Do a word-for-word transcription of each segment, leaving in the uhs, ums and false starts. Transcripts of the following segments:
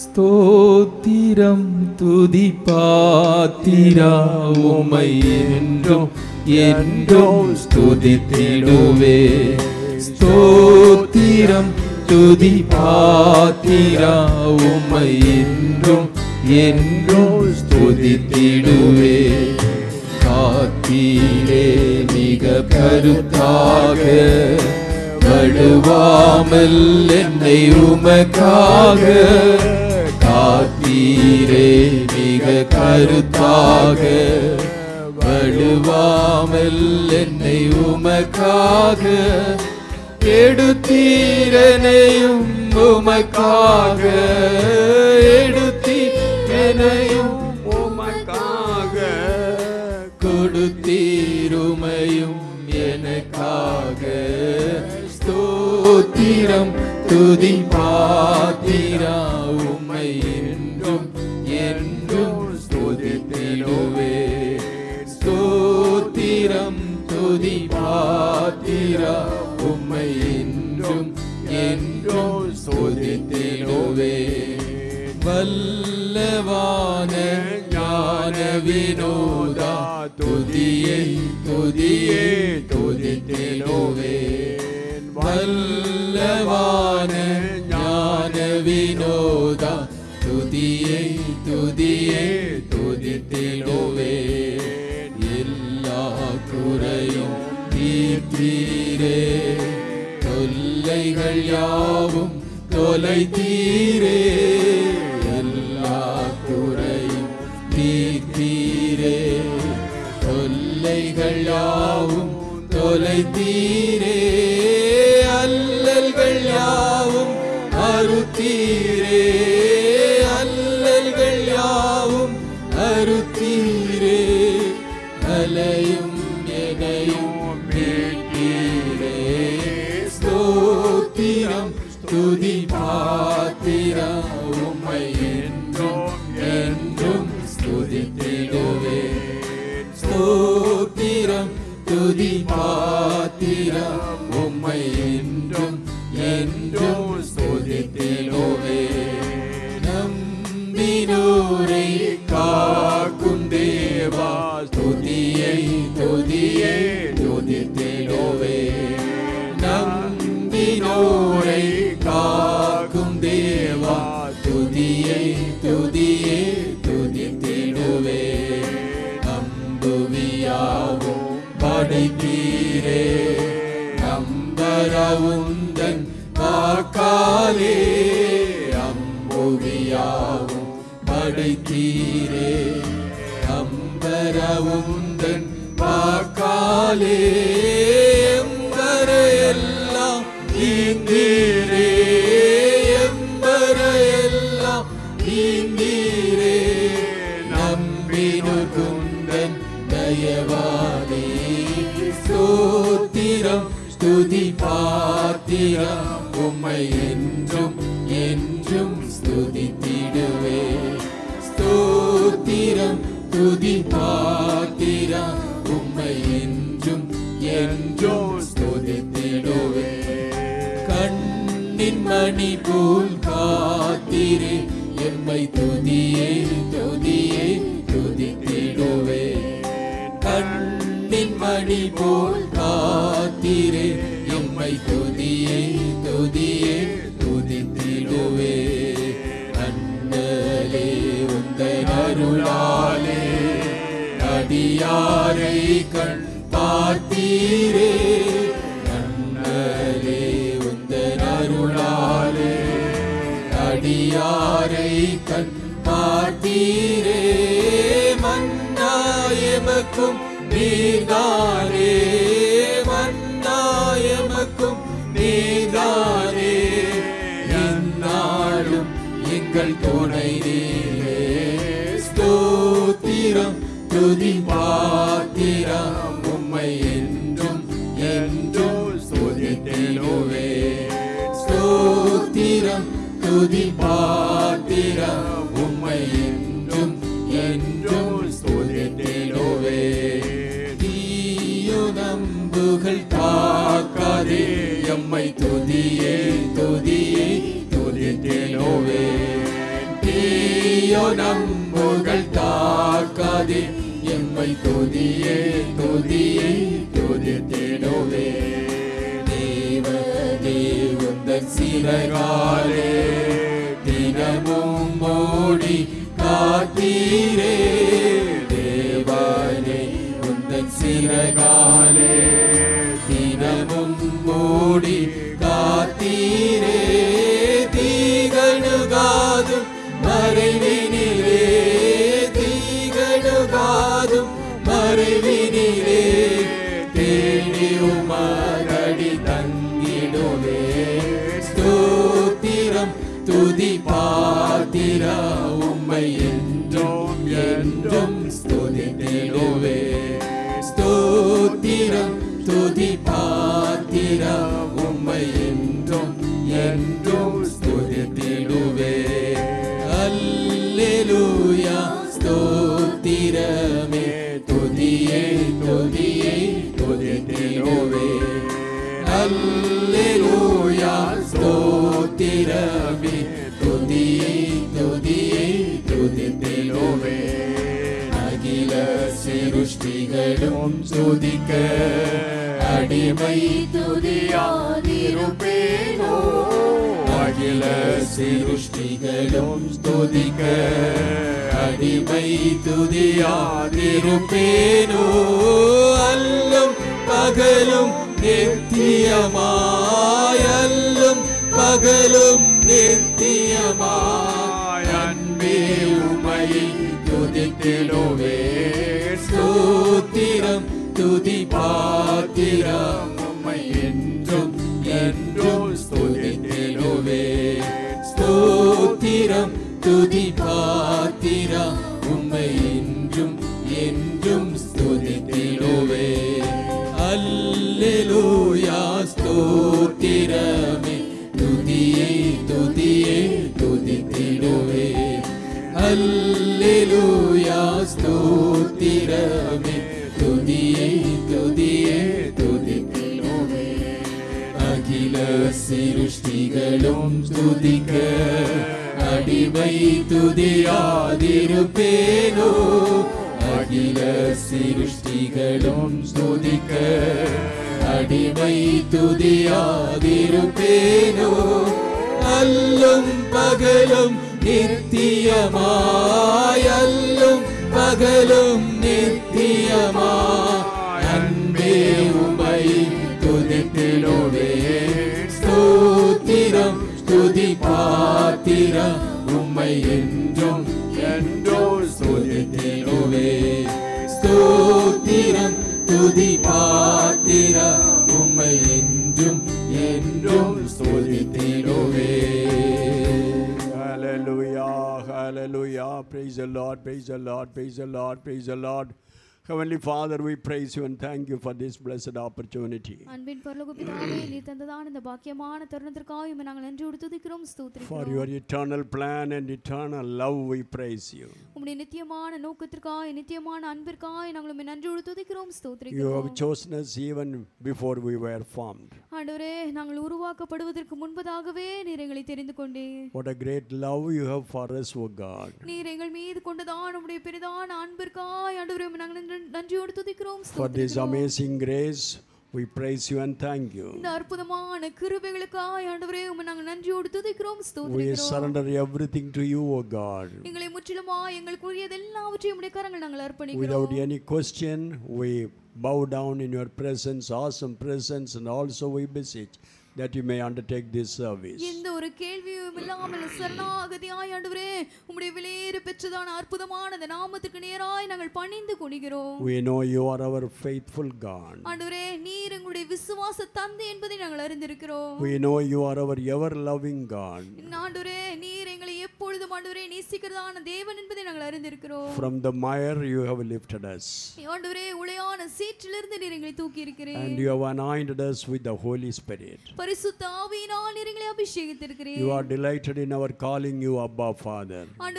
ஸ்தோத்திரம் துதி பாத்திரா உம்மை என்றும் என்றும் ஸ்துதித்திடுவே. ஸ்தோத்திரம் துதி பாத்திரா உம்மை என்றும் என்றும் ஸ்துதித்திடுவே. காத்தீரே மிக கருத்தாக, வடுவாமல் என்னை உமக்காக. காத்தீரே மிக கருத்தாக, வடுவாமல் என்னை உமக்காக. எடுத்தீரனையும் உமக்காக, எடுத்தீரனையும் உமக்காக. கொடுத்தீருமையும் எனக்காக. ஸ்தோத்திரம் துதி பாத்திரா உம்மை என்றும் என்றும் ஸ்துதித்திடுவே. ஸ்தோத்திரம் துதி பாத்திரா உம்மை என்றும் என்றும் ஸ்துதித்திடுவே. வல்லவான ஞான வினோதா துதியை துதியை துதித்திடுவே. வல்லவான ஞான வினோதா துதியை துதியை துதித்திடுவே. எல்லா குறையும் தீர்த்தீரே, தொல்லைகள் யாவும் தொலைத்தீரே. எல்லா குறையும் தீர்த்தீரே, தொல்லைகள் யாவும் தொலைத்தீரே. அல்லல்கள் யாவும் அறுத்தீரே, அல்லல்கள் யாவும் அறுத்தீரே. அலையும் எனையும் மீட்டீரே. ஸ்தோத்திரம் துதி பாத்திரா உம்மை என்றும் என்றும் ஸ்துதித்திடுவே. ஸ்தோத்திரம் துதி பாத்திரா உம்மை என்றும் என்றும் ஸ்துதித்திடுவே. நம்பினோரை காக்கும் தேவா துதியை துதியை துதித்திடுவே. நம்பினோரை காக்கும் தேவா துதியை துதியை துதித்திடுவே. நம்புவியாவும் படைத்தீரே, நம்பரவுந்தன் வாக்காலே. அம்புவியாவும் படைத்தீரே, நம்பரவுந்தன் வாக்காலே. எம்பரையெல்லாம் நீந்தீரே, எம்பரையெல்லாம் நீந்தீரே. நம்பினுக்குந்தன் தயவானே. ஸ்தோத்திரம் ஸ்துதி பாத்திரா உம்மை என்றும் என்றும் ஸ்துதித்திடுவே. ஸ்தோத்திரம் துதி பாத்திரா உம்மை என்றும் என்றும் ஸ்துதித்திடுவே. கண்ணின் மணி போல் காத்திரே, எம்மை துதியே துதியே துதித்திடுவே. கண்ணின் மணி போல் காத்திரே, எம்மை துதியே துதியே துதித்திடுவே. அண்ணலே உந்தன் அருளாலே அடியாரை கண் பார்த்தீரே. அண்ணலே உந்தன் அருளாலே அடியாரை கண் பார்த்தீரே. மன்னாயமக்கும் நீர்தானே, மன்னாயமக்கும் நீர்தானே. எந்நாளும் எங்கள் துணை நீரே. ஸ்தோத்திரம் துதி பாத்திரா உம்மை என்றும் என்றும் ஸ்துதித்திடுவே. ஸ்தோத்திரம் துதி பாத்திரா உம்மை என்றும் என்றும் ஸ்துதித்திடுவே. தீயோ நம்புகள் காக்காதே, எம்மை துதியே துதியே துதித்திடுவே. தீயோ நம்புகள் தாக்காதே எம்மை துதியே துதியே துதித்திடுவே தேவனே உந்தன் சிறகாலே தினமும் மூடி காத்தீரே தேவனே உந்தன் சிறகாலே தினமும் மூடி காத்தீரே தீகணுகாதும் மறைவினிலே தீகணுகாதும் மறைவினிலே தேடி உமரடி தங்கிடுவே ஸ்தோத்திரம் துதி பாத்திரா உம்மை என்றும் என்றும் ஸ்துதித்திடுவே ஸ்தோத்திரம் துதி பாத்திரா உம்மை என்றும் என்றும் ஸ்துதித்திடுவே அல்லேலூயா ஸ்தோத்திரமே துதியே துதியே துதித்திடுவே அல்லேலூயா ஸ்தோத்திரமே துதியே துதியே துதித்திடுவே அகில சிருஷ்டிகளும் துதிக்க அடிமை துதியாதிருப்பேனோ அகில சிருஷ்டிகளும் துதிக்க அடிமை துதியாதிருப்பேனோ அல்லும் பகலும் நித்தியமாய் அல்லும் பகலும் நித்தியமாய் அன்பே உம்மை துதித்திடுவே ஸ்தோத்திரம் துதி பாத்திரம் உம்மை என்றும் என்றும் ஸ்துதித்திடுவே ஸ்தோத்திரம் துதி பாத்திரம் உம்மை என்றும் என்றும் ஸ்துதித்திடுவே அல்லேலூயா ஸ்தோத்திரமே துதியே துதியே துதித்திடுவே அல்லேலூயா ஸ்தோத்திரமே துதியே துதியே துதித்திடுவே அகில சிருஷ்டிகளும் துதிக்க அடிமை துதியாதிருப்பேனோ அகில சிருஷ்டிகளும் துதிக்க அடிமை துதியாதிருப்பேனோ அல்லும் பகலும் நித்தியமாய் அல்லும் பகலும் நித்தியமாய் அன்பே உம்மை துதித்திடுவே ஸ்தோத்திரம் துதி பாத்திரம் உம்மை என்றும் என்றும் ஸ்துதித்திடுவே ஸ்தோத்திரம் துதி பாத்திரம் உம்மை என்றும் என்றும் ஸ்துதித்திடுவே. Hallelujah, hallelujah. Praise the Lord, praise the Lord, praise the Lord, praise the Lord. Heavenly Father, we praise you and thank you for this blessed opportunity. அன்பின் பரலோக பிதாவே, நீர் தந்ததான இந்த பாக்கியமான தருணத்திற்காக உம்மை நாங்கள் நன்றியோடு துதிக்கிறோம் ஸ்தோத்திரிக்கிறோம். For your eternal plan and eternal love we praise you. உம்முடைய நித்தியமான நோக்கத்திற்காக நித்தியமான அன்பிற்காக நாங்கள் உம்மை நன்றியோடு துதிக்கிறோம் ஸ்தோத்திரிக்கிறோம். You have chosen us even before we were formed. ஆண்டவரே, நாங்கள் உருவாக்கப்படுவதற்கு முன்பதாகவே நீர் எங்களை தெரிந்து கொண்டீர். What a great love you have for us, O God. நீர் எங்கள் மீது கொண்டதான உம்முடைய பெரிதான அன்பிற்காக ஆண்டவரே உம்மை நாங்கள் நன்றியோடு துதிக்கிறோம் For this amazing grace we praise you and thank you. இந்த அற்புதமான கிருபைகளுக்காக ஆண்டவரே உம்மை நாங்கள் நன்றியோடு துதிக்கிறோம் ஸ்தோத்திரிக்கிறோம். We surrender everything to you, O God. எங்களை முற்றிலுமாய் எங்களுக்குரியது எல்லாவற்றையும் உம்முடைய கரங்களில் நாங்கள் அர்ப்பணிக்கிறோம். Without any question we bow down in your presence, awesome presence, and also we beseech that you may undertake this service. எந்த ஒரு கேள்வியும் இல்லாமல் சரணாகதியாய் ஆண்டவரே உம்முடைய விலையேற பெற்றதான அற்புதமான இந்த நாமத்துக்கு நேராய் நாங்கள் பணிந்து குனிகிறோம். We know you are our faithful God. ஆண்டவரே, நீர் எங்களுடைய விசுவாச தந்தை என்பதை நாங்கள் அறிந்திருக்கிறோம். We know you are our ever loving God. ஆண்டவரே, நீர் எங்களை எப்பொழுதும் ஆண்டவரே நேசிக்கிறதான தேவன் என்பதை நாங்கள் அறிந்திருக்கிறோம். From the mire you have lifted us. ஆண்டவரே, உளையான சேற்றிலிருந்து நீர் எங்களை தூக்கி இருக்கிறீர். And you have anointed us with the Holy Spirit. பரிசுத்த ஆவியினால் நீர் எங்களை அபிஷேகித்திருக்கிறீர். You are delighted in our calling you Abba Father. ஆண்டவரே,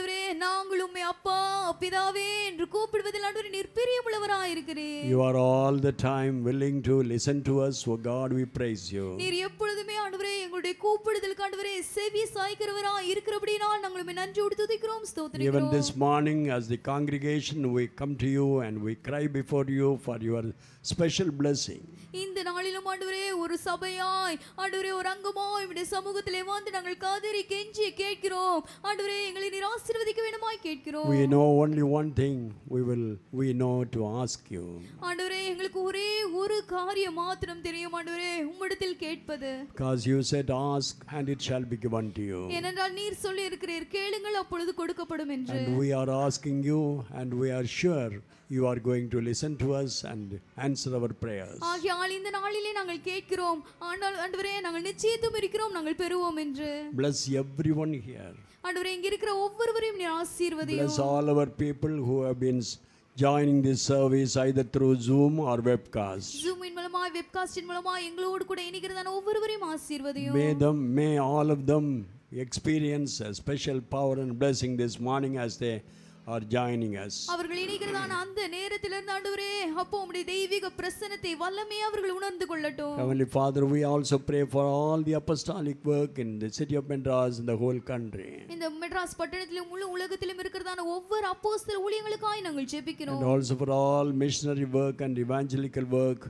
நாங்கள் உம்மை அப்பா பிதாவே என்று கூப்பிடுவதில் ஆண்டவரே நீர் பிரியமுள்ளவராய் இருக்கிறீர். You are all the time willing to listen to us. Oh God, we praise you. நீர் எப்பொழுதுமே ஆண்டவரே எங்களுடைய கூப்பிடுதலுக்கு ஆண்டவரே செவி சாய்க்கிறவராய் இருக்கிறபடியால் நாங்கள் உம்மை நன்றியோடு துதிக்கிறோம், ஸ்தோத்திரிக்கிறோம். Even this morning as the congregation we come to you and we cry before you for your special blessing. இந்த நாளிலும் ஆண்டவரே ஒரு சபையாய் ஆண்டவரே ஒரு அங்கமாய் உம்முடைய சமூகத்திலே வந்து நாங்கள் காதறி கெஞ்சி கேட்கிறோம். ஆண்டவரே எங்களை நீர் ஆசீர்வதிக்க வேண்டுமாய் கேட்கிறோம். We know only one thing we will we know to ask you. ஆண்டவரே எங்களுக்கு ஒரே ஒரு காரியம் மாத்திரம் தெரியும் ஆண்டவரே, உம்மிடத்தில் கேட்பது. Because you said ask and it shall be given to you. ஏனென்றால் நீர் சொல்லி இருக்கிறீர் கேளுங்கள் அப்பொழுது கொடுக்கப்படும் என்று. And we are asking you and we are sure you are going to listen to us and answer our prayers. ஆகையால் இந்த நாளிலே நாங்கள் கேட்கிறோம், ஆனால் ஆண்டவரே நாங்கள் நிச்சயத்தும் இருக்கிறோம் நாங்கள் பெறுவோம் என்று. Bless everyone here. ஆண்டவரே இங்க இருக்கிற ஒவ்வொருவரையும் நீர் ஆசீர்வதியும். Bless all our people who have been joining this service either through Zoom or webcast. Zoom இன் மூலமாய் வெப்காஸ்டின் மூலமாய் எங்களோடு கூட இணைகிறதான ஒவ்வொருவரையும் ஆசீர்வதியும். May them may all of them experience a special power and blessing this morning as they are joining us. அவர்கள் இணைகிறதான அந்த நேரத்திலிருந்து ஆண்டவரே அப்போ உம்முடைய தெய்வீக பிரசன்னத்தை வல்லமே அவர்கள் உணர்ந்து கொள்ளட்டும். Heavenly Father, we also pray for all the apostolic work in the city of Madras and the whole country. இந்த மெட்ராஸ் பட்டணத்திலும் முழு உலகத்திலும் இருக்கிறதான ஒவ்வொரு அப்போஸ்தல ஊழியங்களுக்காய் நாங்கள் ஜெபிக்கிறோம். And also for all missionary work and evangelical work.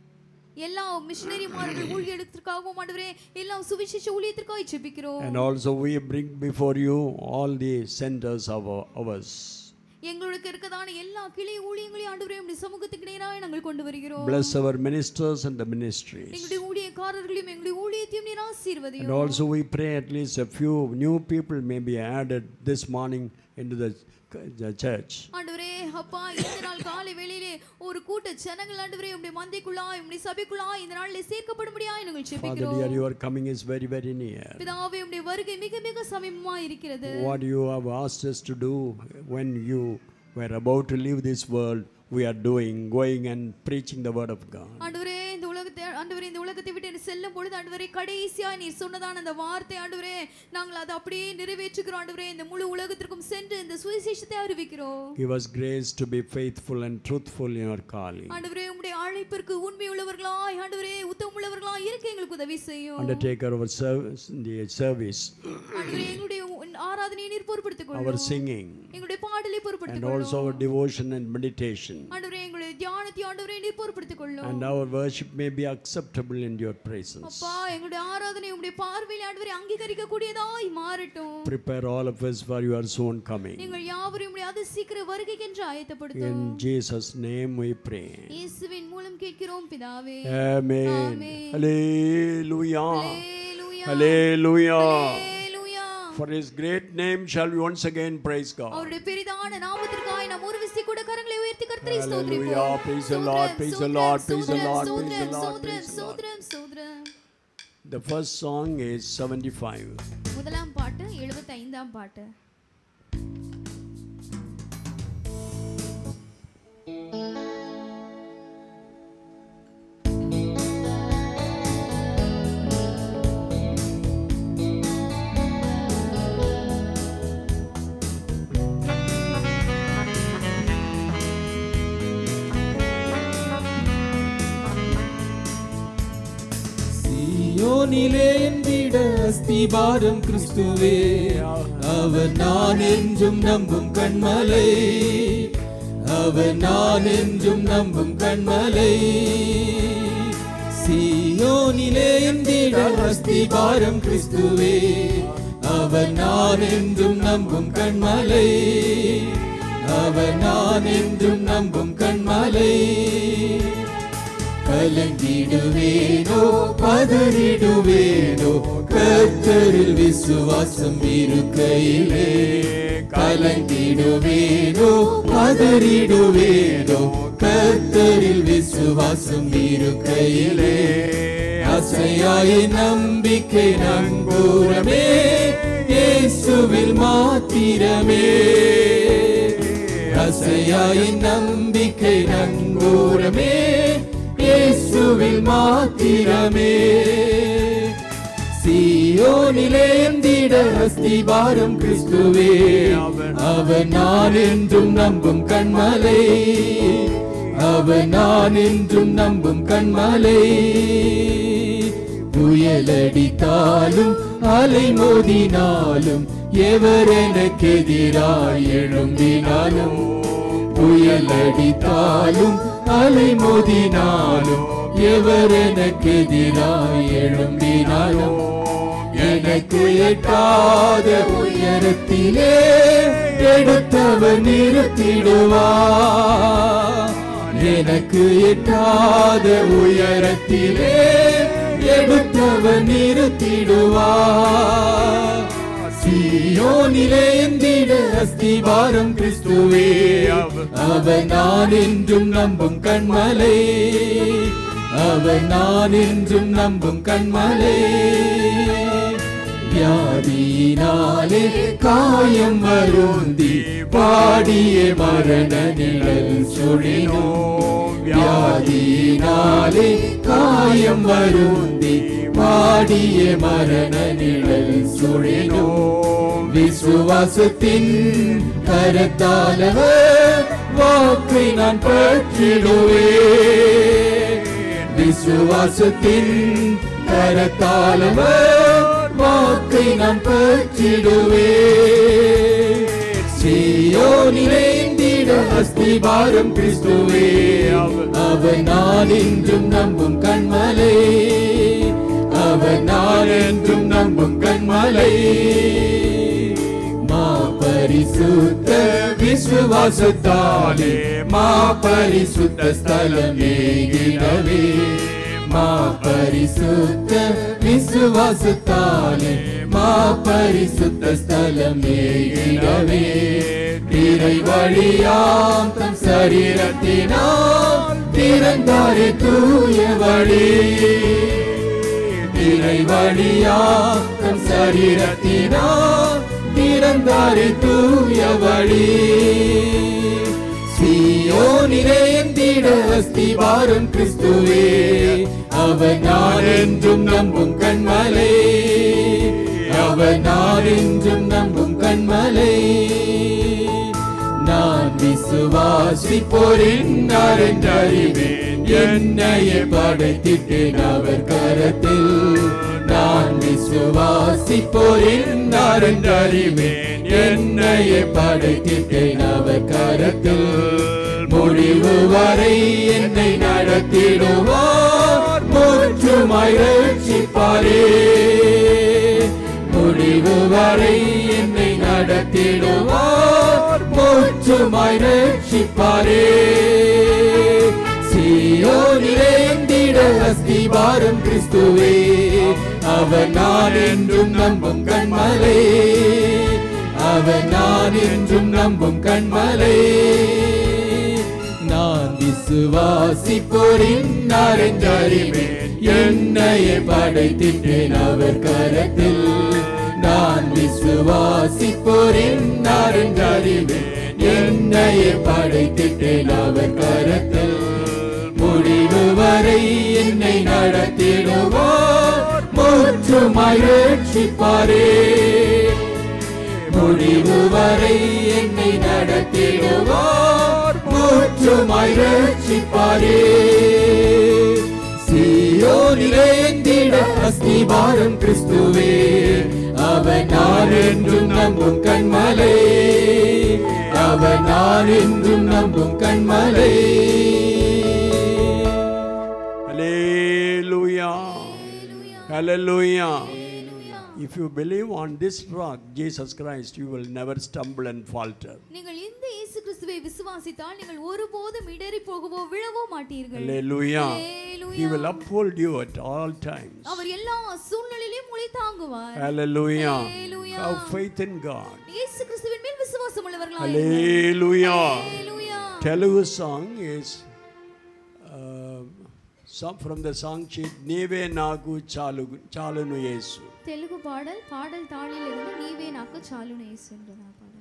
எல்லா மிஷனரிமார்கள் ஊழியத்திற்காகவும் ஆண்டவரே எல்லா சுவிசேஷ ஊழியத்திற்காக ஜெபிக்கிறோம். And also we bring before you all the centers of ours. எங்களுக்கு இருக்கதான எல்லா கிளை ஊழியங்களையும் ஆண்டவரே உம்முடைய சமூகத்துக்கு நேராக நாங்கள் கொண்டு வருகிறோம். Bless our ministers and the ministries. எங்களுடைய ஊழியக்காரர்களையும் எங்களுடைய ஊழியத்தையும் நீர் ஆசீர்வதியும். And also we pray at least a few new people may be added this morning into the the church. ஆண்டவரே அப்பா இந்த நாள் காலை வேளையிலே ஒரு கூட்ட ஜனங்கள் ஆண்டவரே உம்முடைய மந்தைக்குள்ளாய் உம்முடைய சபைக்குள்ளாய் இந்த நாளிலே சேர்க்கப்படும்படியாய் நாங்கள் ஜெபிக்கிறோம். Father, dear, your coming is very very near. பிதாவே உம்முடைய வருகை மிக மிக சமீபமாய் இருக்கிறது. What you have asked us to do when you were about to leave this world, we are doing, going and preaching the word of God. ஆண்டவரே இந்த உலகத்தை ஆண்டவரே இந்த உலகத்தை விட்டு செல்லும் பொழுது ஆண்டவரே கடைசியாய் நீர் சொன்னதான அந்த வார்த்தை ஆண்டவரே நாங்கள் அதை அப்படியே நிறைவேற்றுகிறோம் ஆண்டவரே. இந்த முழு உலகத்திற்கும் சென்று இந்த சுவிசேஷத்தை அறிவிக்கிறோம். Give us grace to be faithful and truthful in your calling. ஆண்டவரே உம்முடைய அழைப்பிற்கு உண்மையுள்ளவர்களாய் ஆண்டவரே உத்தமமுள்ளவர்களாய் இருக்க எங்களுக்கு உதவி செய்யும். Undertake our service, the service. ஆண்டவரே எங்களுடைய ஆராதனையை நீர் பொறுப்படுத்திக் கொள்ளும். Our singing. எங்களுடைய பாடலை பொறுப்படுத்திக் And கொள்ளும். also our devotion and meditation. ஆண்டவரே எங்களுடைய தியானத்தை ஆண்டவரே நீர் பொறுப்படுத்திக் கொள்ளும். And our worship may be acceptable in your presence. அப்பா எங்களுடைய ஆராதனை உம்முடைய பார்வையில் ஆண்டவரே அங்கீகரிக்க கூடியதாய் மாறட்டும். Prepare all of us for your soon coming. நீங்கள் யாவரையும் உம்முடைய அதிசீக்கிர வருகைக்கென்று ஆயத்தப்படுத்தும். In Jesus' name we pray. இயேசுவின் மூலம் கேட்கிறோம் பிதாவே. Amen. Amen. Hallelujah. Hallelujah. Hallelujah. Hallelujah. For his great name shall we once again praise God. அவருடைய பெரிதான நாமத்திற்காக நாம் ஒரு விசை கூட கரங்களை உயர்த்தி கர்த்தரை ஸ்தோத்திரிப்போம். Hallelujah. Praise the Lord. Praise the Lord. Praise the Lord. Praise the Lord. சோத்ரம் Praise the Lord. சோத்ரம் சோத்ரம். The first song is seventy-five. முதலாம் பாட்டு எழுபத்தைந்தாம் பாட்டு. யோனிலே என்றிட அஸ்திபாரம் கிறிஸ்துவே, அவர் நான் என்றும் நம்பும் கண்மலை, அவர் நான் என்றும் நம்பும் கண்மலை. சீயோனிலே என்றிட அஸ்திபாரம் கிறிஸ்துவே, அவர் நான் என்றும் நம்பும் கண்மலை, அவர் நான் என்றும் நம்பும் கண்மலை. கலங்கிடுவேனோ பதறிடுவேனோ கர்த்தரில் விசுவாசம் இருக்கையிலே, கலங்கிடுவேனோ பதறிடுவேனோ கர்த்தரில் விசுவாசம் இருக்கையிலே. அசையாய் நம்பிக்கை நங்கூரமே இயேசுவில் மாத்திரமே, அசையாய் நம்பிக்கை நங்கூரமே இயேசுவில் மாத்திரமே. சீயோனிலே எந்திட அஸ்திபாரம் கிறிஸ்துவே, அவர் நான் என்றும் நம்பும் கண்மலை, அவர் நான் என்றும் நம்பும் கண்மலை. புயலடித்தாலும் அலை மோதினாலும் எவர் எனக்கு எதிராய் எழும்பினாலும், புயலடித்தாலும் அலை மோதினாலும் எவர் எனக்கு எதிராய் எழும்பினாலும், எனக்கு எட்டாத உயரத்திலே எடுத்தவர் நிறுத்திடுவார். எனக்கு எட்டாத உயரத்திலே எடுத்தவர் நிறுத்திடுவார். சீயோனிலே எந்திட அஸ்திவாரம் கிறிஸ்துவே, அவர் நான் என்றும் நம்பும் கண்மலை, அவர் நான் என்றும் நம்பும் கண்மலை. வியாதியினாலே காயம் வருந்தி பாடிய மரண நிழல் சுழினோம், வியாதியினாலே காயம் வருந்தி பாடிய மரண நிழல் சுழினோம். விசுவாசத்தின் கரத்தாலவர் வாக்கை நான் பற்றிடுவேன், விசுவாசத்தின் கரத்தாலவர் வாக்கை நான் பற்றிடுவேன். சீயோனிலே எந்திட அஸ்திவாரம் கிறிஸ்துவே, அவர் நான் என்றும் நம்பும் கண்மலை, அவர் நான் என்றும் நம்பும் கண்மலை. மா பரிசுத்த விசுவாசத்தாலே மா பரிசுத்த ஸ்தலம் ஏகிடவே, மா பரிசுத்த விசுவாசத்தாலே மா பரிசுத்த ஸ்தலம் ஏகிடவே. திரை வழியாம் தம் சரீரத்தினால் திறந்தாரே தூய வழி, திரை வழியாம் தம் சரீரத்தினால் திறந்தாரே தூய வழி. சீயோனிலே எந்திட அஸ்திவாரம் கிறிஸ்துவே, அவர் நான் என்றும் நம்பும் கண்மலை, அவர் நான் என்றும் நம்பும் கண்மலை. நான் விசுவாசிப்போரின் என்றறிவேன், என்னையே படைத்திட்டேன் அவர் கரத்தில். நான் விசுவாசிப்போரின் என்றறிவேன், என்னையே படைத்திட்டேன் அவர் கரத்தில். முடிவு வரை என்னை நடத்திடுவார், முற்றுமாய் ரட்சிப்பாரே. முடிவு வரை என்னை நடத்திடுவார், முற்றுமாய் ரட்சிப்பாரே. சீயோனிலே எந்திட அஸ்திவாரம் கிறிஸ்துவே, அவர் நான் என்றும் நம்பும் கண்மலை, அவர் நான் என்றும் நம்பும் கண்மலை. நான் விசுவாசிப்போரின் என்றறிவேன், என்னையே படைத்திட்டேன் அவர் கரத்தில். நான் விசுவாசிப்போரின் என்றறிவேன், என்னையே படைத்திட்டேன் அவர் கரத்தில். முடிவு வரை என்னை நடத்திடுவார், முற்றுமாய் ரட்சிப்பாரே. முடிவு வரை என்னை நடத்திடுவார், முற்றுமாய் ரட்சிப்பாரே. சீயோனிலே எந்திட அஸ்திவாரம் கிறிஸ்துவே, அவர் நான் என்றும் நம்பும் கண்மலை, அவர் நான் என்றும் நம்பும் கண்மலை. Hallelujah. Hallelujah. If you believe on this rock, Jesus Christ, you will never stumble and falter. நீங்கள் இந்த இயேசு கிறிஸ்துவை விசுவாசித்தால் நீங்கள் ஒருபோதும் இடறி போகவோ விழவோ மாட்டீர்கள். Hallelujah. He will uphold you at all times. அவர் எல்லா சூழ்நிலையிலும் உங்களை தாங்குவார். Hallelujah. Have faith in God. இயேசு கிறிஸ்துவின் மேல் விசுவாசம் உள்ளவர்களாக Hallelujah. Hallelujah. Telugu song is uh, some from the song sheet, Neve Nagu Chalu Chalunu Yesu. Telugu பாடல் பாடல் தாளில் இருந்து நீவே நாக்கு சாலுனு இயேசு என்ற பாடல்.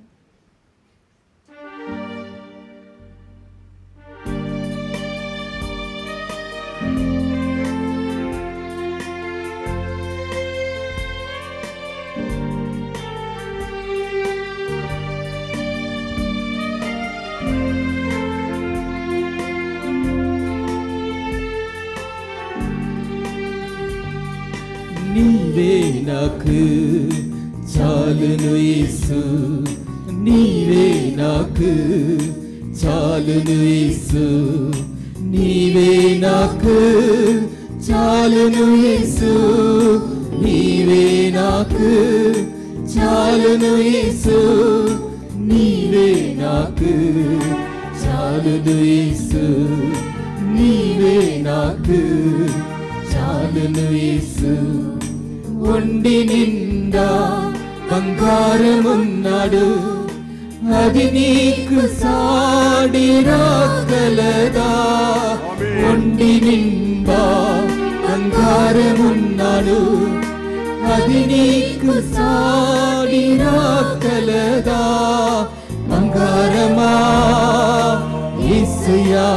నాకు చాలును యేసు, నీవే నాకు చాలును యేసు, నీవే నాకు చాలును యేసు, నీవే నాకు చాలును యేసు, నీవే నాకు చాలును యేసు, నీవే నాకు చాలును యేసు. ఒండి నిండా బంగారమున్నాడు, అది నీకు సాడి రాగలదా? ఒండి నిండా బంగారమున్నాడు, అది నీకు సాడి రాగలదా? బంగారమా యేసయ్యా,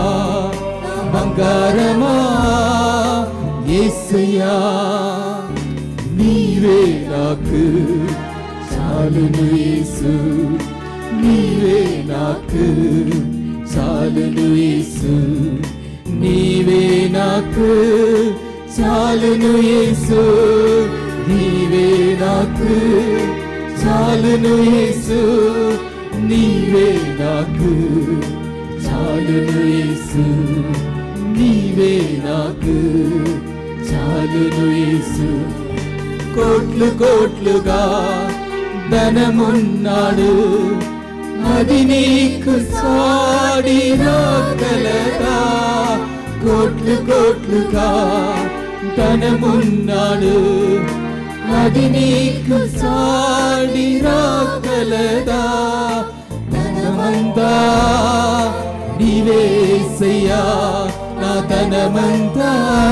బంగారమా యేసయ్యా, నీవే నాకు చాలును యేసు, నీవే నాకు చాలును యేసు, నీవే నాకు చాలును యేసు, నీవే నాకు చాలును యేసు, నీవే నాకు చాలును యేసు, నీవే నాకు చాలును యేసు. కోట్లు కోట్లుగా ధనమున్నాడు, అది నీకు సాడి రాగలదా? కోట్లు కోట్లుగా ధనమున్నాడు, అది నీకు సాడి రాగలదా? ధనమంతా నీవేసయ్యా, నా ధనమంతా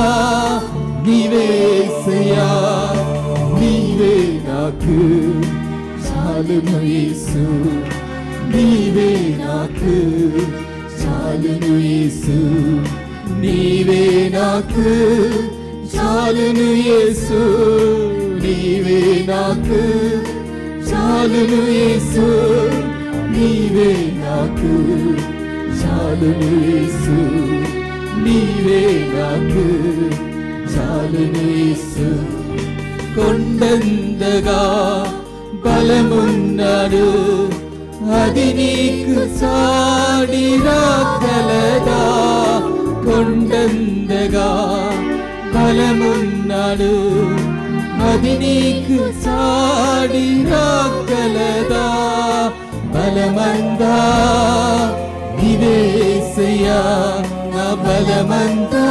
నీవేసయ్యా, నీవే నాకు చాలును యేసు, నీవే నాకు చాలును యేసు, నీవే నాకు చాలును యేసు, నీవే నాకు చాలును యేసు, నీవే నాకు చాలును యేసు, నీవే నాకు చాలును యేసు. కొండందగా బలమున్నాడు, అది నీకు సాడి రాగలదా? కొండందగా బలమున్నాడు, అది నీకు సాడి రాగలదా? బలమందా నీవేసయ్యా, నా బలమంతా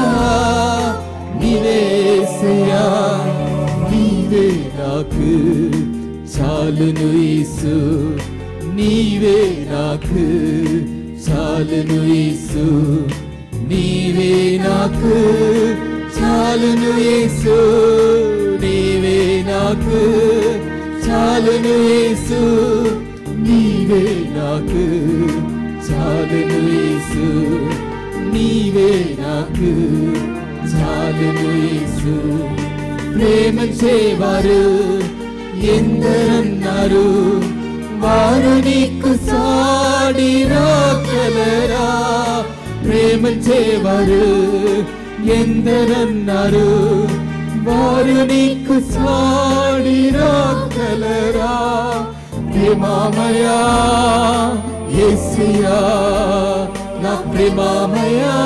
నీవేసయ్యా, నీవే నాకు చాలును యేసు, నీవే నాకు చాలును యేసు, నీవే నాకు చాలును యేసు, నీవే నాకు చాలును యేసు, నీవే నాకు చాలును యేసు, నీవే నాకు చాలును యేసు. ప్రేమించేవారు ఎందరన్నారు, వారు నీకు సాడి రాగలరా? ప్రేమించేవారు ఎందరన్నారు, వారు నీకు సాడి రాగలరా? ప్రేమామయా యేసయ్యా, నా ప్రేమామయా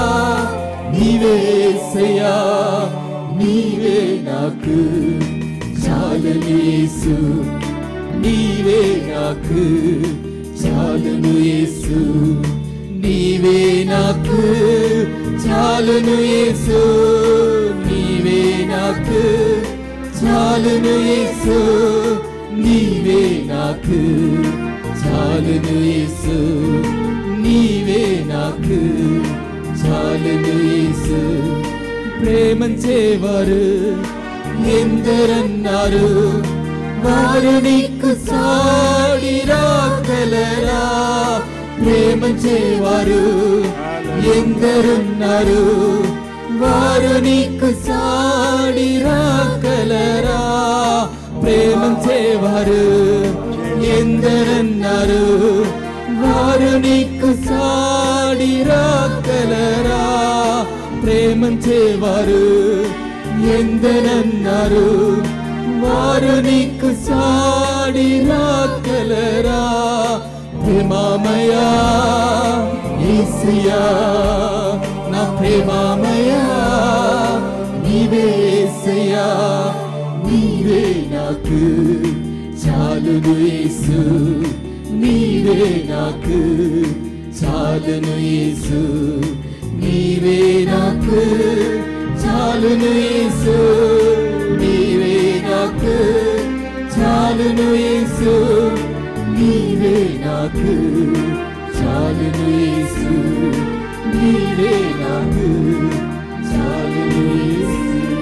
నీవేసయ్యా, నీవే నాకు చాలును యేసు, నీవే నాకు చాలును యేసు, నీవే నాకు చాలును యేసు, నీవే నాకు చాలును యేసు, నీవే నాకు చాలును యేసు, నీవే నాకు చాలును యేసు. ప్రేమించేవారు ఎందరన్నారు, వారు నీకు సాడి రాగలరా? ప్రేమించేవారు ఎందరున్నారు, వారు నీకు సాడి రాగలరా? ప్రేమించేవారు ఎందరన్నారు, వారు నీకు సాడి రాగలరా? ప్రేమించేవారు ఎందరన్నారు, వారు నీకు సాడి రాగలరా ప్రేమమయా యేసయ్యా నా ప్రేమమయా నీవే యేసయ్యా నీవే నాకు చాలును యేసు నీవే నాకు చాలును యేసు నీవే నాకు చాలును యేసు నీవే నాకు చాలును యేసు నీవే నాకు చాలును యేసు నీవే నాకు చాలును యేసు.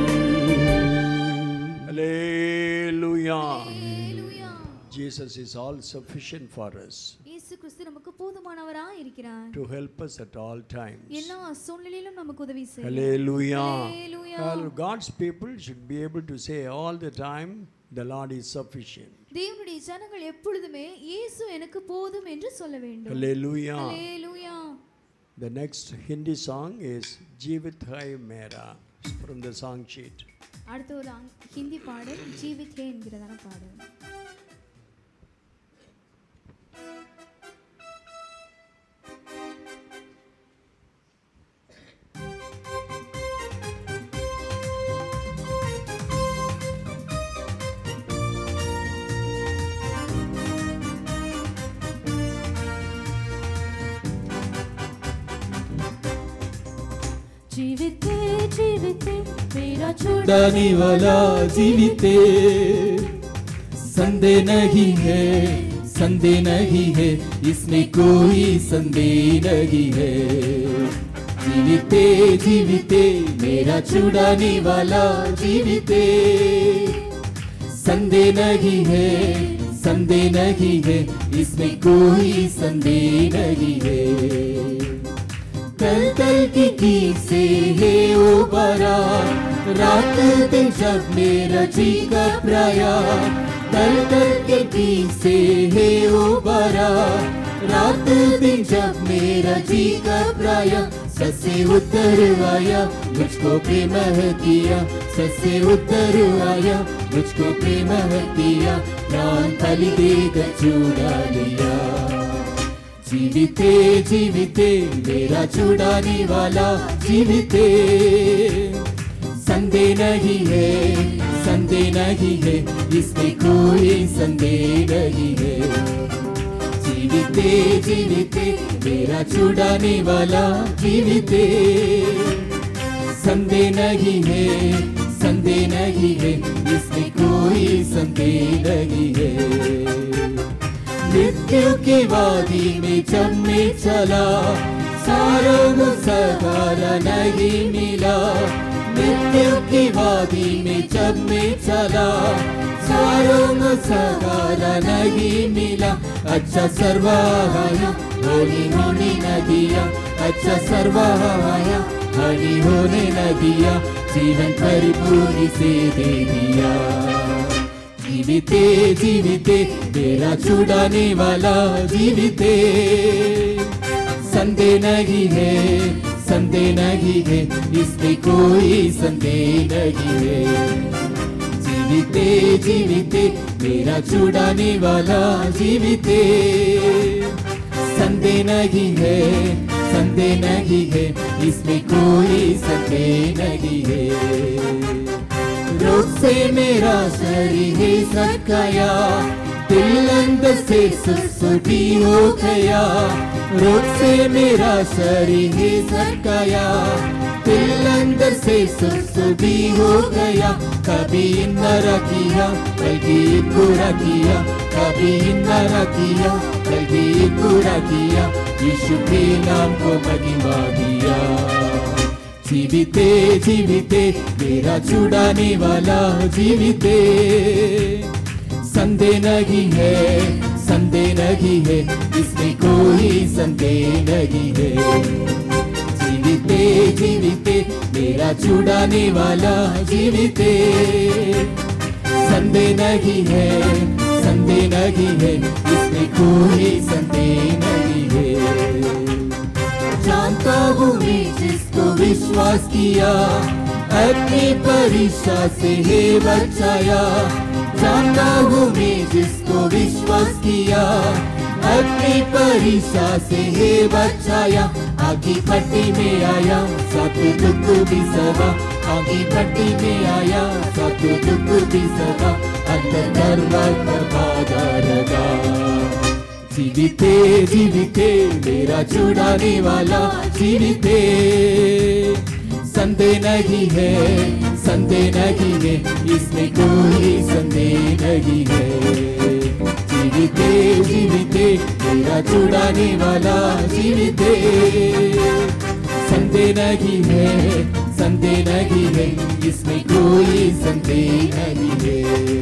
Hallelujah. Hallelujah. Jesus is all sufficient for us இயேசு கிறிஸ்து நமக்கு போதுமானவராய் இருக்கிறார். to help us at all times. எல்லா சூழ்நிலையிலும் நமக்கு உதவி செய்ய. Hallelujah. Hallelujah. Well, God's people should be able to say all the time, the Lord is sufficient. தேவனுடைய ஜனங்கள் எப்பொழுதுமே இயேசு எனக்கு போதும் என்று சொல்ல வேண்டும். Hallelujah. Hallelujah. The next Hindi song is Jeevit Hai Mera from the song sheet. அடுத்த ஒரு ஹிந்தி பாடல் ஜீவித் ஹே என்கிறதான பாடல். जीविते जीविते मेरा छुड़ाने वाला जीविते संदेह नहीं है संदेह नहीं है इसमें कोई संदेह नहीं है जीविते जीविते मेरा छुड़ाने वाला जीविते संदेह नहीं है संदेह नहीं है इसमें कोई संदेह नहीं है तल तल की की से है उबरा रात दिन जब मेरा जी घबराया तल तल के की से है उबरा रात दिन जब मेरा जी घबराया ससे उतर आया मुझको प्रेम किया ससे उतर आया मुझको प्रेम किया प्राण बलि देकर छुड़ा लिया जीविते जीविते मेरा छुड़ाने वाला जीविते संदेह नहीं है संदेह नहीं है इसमें कोई संदेह नहीं है जीविते जीविते मेरा छुड़ाने वाला जीविते संदेह नहीं है संदेह नहीं है इसमें कोई संदेह नहीं है मृत्यु की वादी में जब मैं चला सारों को सहारा नहीं मिला मृत्यु की वादी में जब मैं चला सारों को सहारा नहीं मिला अच्छा सर्वाहाया हरि होने न दिया अच्छा सर्वाहाया हरि होने न दिया जीवन परिपूर्ण से दे दिया जीविते जीविते मेरा छुड़ाने वाला जीविते संदेह नहीं है संदेह नहीं है इसमें कोई संदेह नहीं है जीविते जीविते मेरा छुड़ाने वाला जीविते संदेह नहीं है संदेह नहीं है इसमें कोई संदेह नहीं है रोग से मेरा शरीर सट गया दिल अंदर से सुसुटी हो गया रोग से मेरा शरीर सट गया दिल अंदर से सुसुटी हो गया कभी नरा किया बल्कि पूरा किया कभी नरा किया बल्कि पूरा किया यीशु के नाम को महिमा दिया जीविते जीविते मेरा छुड़ाने वाला जीविते संदेह नहीं है संदेह नहीं है इसमें कोई संदेह नहीं है जीविते जीविते मेरा छुड़ाने वाला जीविते संदेह नहीं है संदेह नहीं है इसमें कोई संदेह नहीं है जानता हूँ मैं जिसको विश्वास किया अपनी परीक्षा से है बचाया जानता हूँ मैं जिसको विश्वास किया, अपनी परीक्षा से है बचाया। आगे पट्टी में आया साथ दुख भी सदा, आगे पट्टी में आया साथ दुख भी सदा, अंदर दर्द बाधा लगा। जीविते जीविते मेरा छुड़ाने वाला, जीविते संदेह नहीं है, संदेह नहीं है, इसमें कोई संदेह नहीं है। जीविते जीविते मेरा छुड़ाने वाला, जीविते संदेह नहीं है, संदेह नहीं है, इसमें कोई संदेह नहीं है।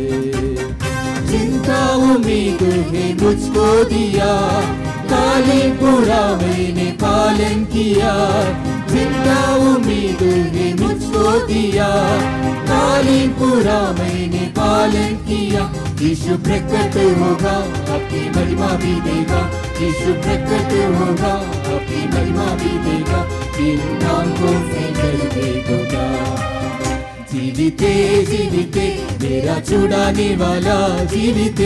चिंता उम्मीद है मुझको दिया, काली पूरा मैंने पालन किया। चिंता उम्मीद है मुझको दिया, काली पूरा मैंने पालन किया। यीशु प्रकट होगा अपनी महिमा भी देगा, यीशु प्रकट होगा अपनी महिमा भी देगा, इन आंखों से डर देगा। जीविते जीविते मेरा छुड़ाने वाला, जीविते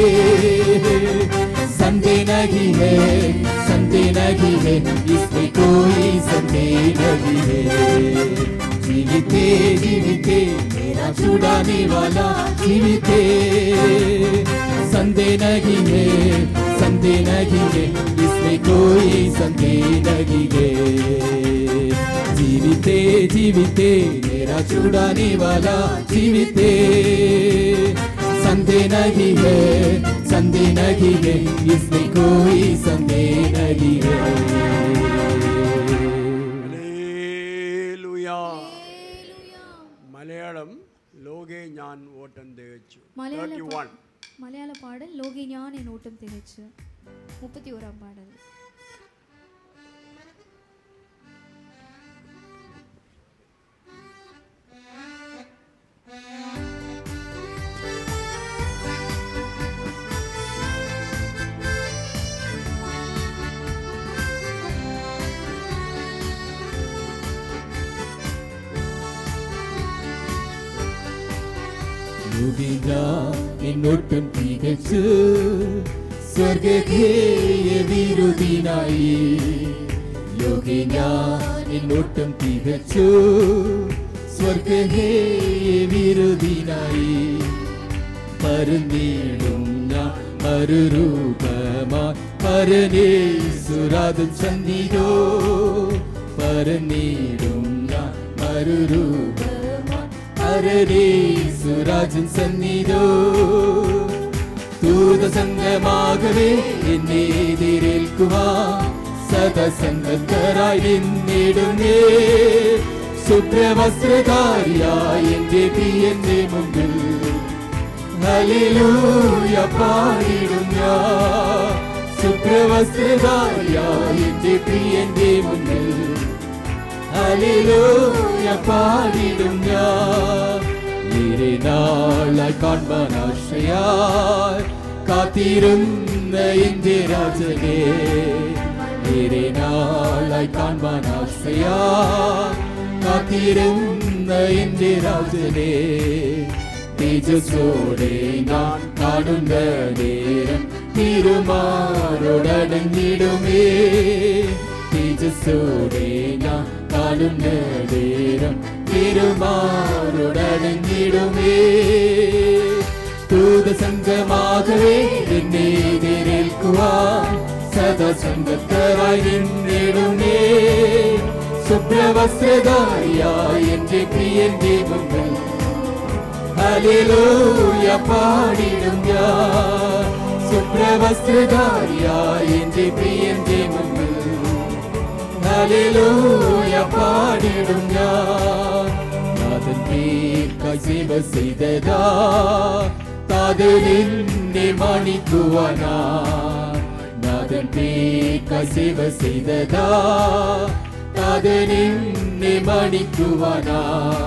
संदेह नहीं है, संदेह नहीं है, इसमें कोई संदेह नहीं है। जीविते जीविते मेरा छुड़ाने वाला, जीविते संदेह नहीं है, संदेह नहीं है, इसमें कोई संदेह नहीं है। जीविते जीविते मेरा छुड़ाने वाला, जीविते संदेह नहीं है, संदेह नहीं है, इसमें कोई संदेह नहीं है। ഹല്ലേലൂയ. മലയാളം ലോകെ ഞാൻ ഓട്ടം തികച്ചു. മലയാള മലയാള പാടൽ ലോകെ ഞാൻ എൻ ഓട്ടം തികച്ചു. മുപ്പത്തി ഓരാം പാടൽ. എന്നോട്ടം തികച്ചു, സ്വർഗ്ഗേ വിരുദിനായി. യോഗേ ഞാൻ എന്നോട്ടം തികച്ചു, സ്വർഗ്ഗേ വിരുദിനായി. പരന്നീടും ഞാൻ മറുരൂപമായി, പരനേശ്വരാതും സന്നിധോ. പരന്നീടും ഞാൻ മറുരൂപമായി, പരനേശ്വരാജൻ സന്നിധോ. ദൂതസംഘമാകവേ എന്നെ എതിരേൽക്കുവാൻ സദസംഗതരായി നിന്നിടുന്നേ. ശുഭ്രവസ്ത്രധാരിയായി എന്റെ പ്രിയന്റെ മുമ്പിൽ ഹല്ലേലൂയ പാടിടും ഞാൻ. ശുഭ്രവസ്ത്രധാരിയായി എന്റെ പ്രിയന്റെ മുമ്പിൽ ഹല്ലേലൂയ പാടിടും ഞാൻ. ഏറെ നാളായി കാൺമാൻ ആശയായി കാത്തിരുന്ന എന്റെ രാജനെ, ഏറെ നാളായി കാൺമാൻ ആശയായി കാത്തിരുന്ന എന്റെ രാജനെ. തേജസ്സോടെ ഞാൻ കാണുന്ന നേരം തിരുമാറോടടങ്ങിടുമേ. തേജസ്സോടെ ഞാൻ കാണുന്ന നേരം തിരുമാറോടടങ്ങിടുമേ. ദൂതസംഘമാകവേ എന്നെ എതിരേൽക്കുവാൻ സദസംഗതരായി നിന്നിടുന്നേ. ശുഭ്രവസ്ത്രധാരിയായി എന്റെ പ്രിയന്റെ മുമ്പിൽ ഹല്ലേലൂയ പാടിടും ഞാൻ. ശുഭ്രവസ്ത്രധാരിയായി എന്റെ പ്രിയന്റെ മുമ്പിൽ ഹല്ലേലൂയ പാടിടും ഞാൻ. നാഥൻ നീക്കായി സേവ ചെയ്തതാ, താതൻ എന്നെ മാനിക്കുവാനാ. നാഥൻ നീക്കായി സേവ ചെയ്തതാ, താതൻ എന്നെ മാനിക്കുവാനാ.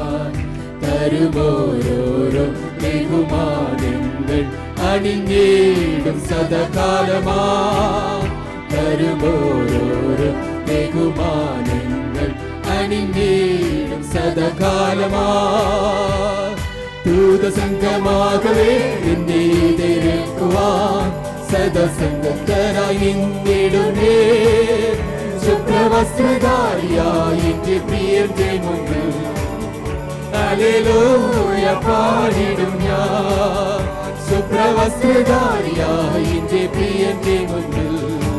തരുമോരോരോ ബഹുമാനങ്ങൾ അണിഞ്ഞേടും സദകാലമാ. തരുമോരോരോ ബഹുമാനങ്ങൾ അണിഞ്ഞേടും സദകാലമാ. ദൂതസംഘമാകവേ എന്നെ സദാ സംഗതരായി നിന്നിടുന്നേ ശുഭ്രവസ്ത്രധാരിയായി എന്റെ പ്രിയന്റെ മുന്നിൽ ഹല്ലേലൂയ പാടിടും ഞാൻ ശുഭ്രവസ്ത്രധാരിയായി എന്റെ പ്രിയന്റെ മുന്നിൽ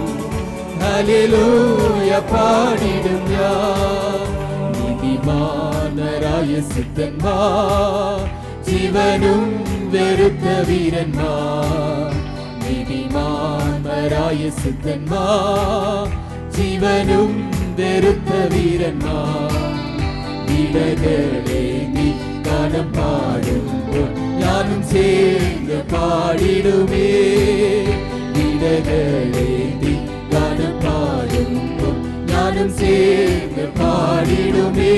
ഹല്ലേലൂയ പാടിടും ഞാൻ നീതിമാനരായ സിദ്ധന്മാർ ജീവനും വെറുത്ത വീരന്മാർ നീതിമാന്മാരായ സിദ്ധന്മാർ ജീവനും വെറുത്ത വീരന്മാർ വിടകളെ നീ ഗാനം പാടുമ്പോൾ ഞാനും ചേർന്ന് പാടിടുമേ വിടകളെ നീ ഗാനം പാടുമ്പോൾ ഞാനും ചേർന്ന് പാടിടുമേ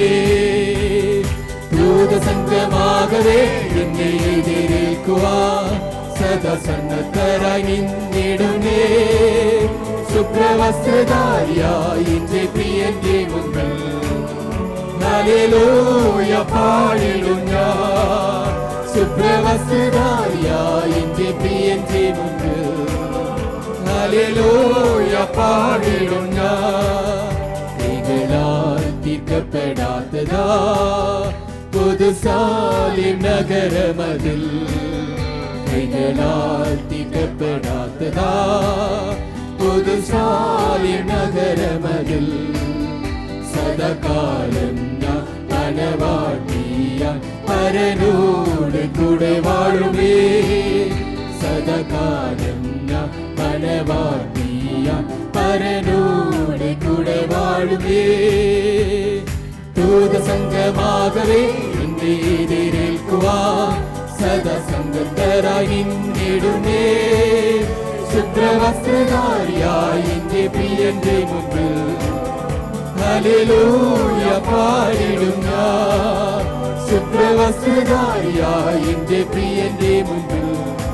ദൂതസംഘമാകവേ എന്നെ എതിരേൽക്കുവാൻ സദാ സന്നദ്ധരായി നിന്നിടുന്നേ ശുഭ്രവസ്ത്രധാരിയായി എന്റെ പ്രിയന്റെ മുന്നിൽ ഹല്ലേലൂയ പാടിടും ഞാൻ ശുഭ്രവസ്ത്രധാരിയായി എന്റെ പ്രിയന്റെ മുന്നിൽ ഹല്ലേലൂയ പാടിടും ഞാൻ കൈകളാൽ തീർക്കപ്പെടാത്തതാ പുതുസാലിം നഗരമതിൽ കൈകളാൽ തീർക്കപ്പെടാത്തതാ പുതുസാലിം നഗരമതിൽ സദാകാലം ഞാൻ പനവാട്ടിയാൻ പരനോട് കൂടെ വാഴുമേ സദാകാലം ഞാൻ പനവാട്ടിയാൻ പരനോട് കൂടെ വാഴുമേ ദൂതസംഘമാകവേ എന്നെ എതിരേൽക്കുവാൻ സദാ സംഗതരായി നിന്നിടുന്നേ ശുഭ്രവസ്ത്രധാരിയായി എന്റെ പ്രിയന്റെ മുന്നിൽ ഹല്ലേലൂയ പാടിടും ഞാൻ ശുഭ്രവസ്ത്രധാരിയായി എന്റെ പ്രിയന്റെ മുന്നിൽ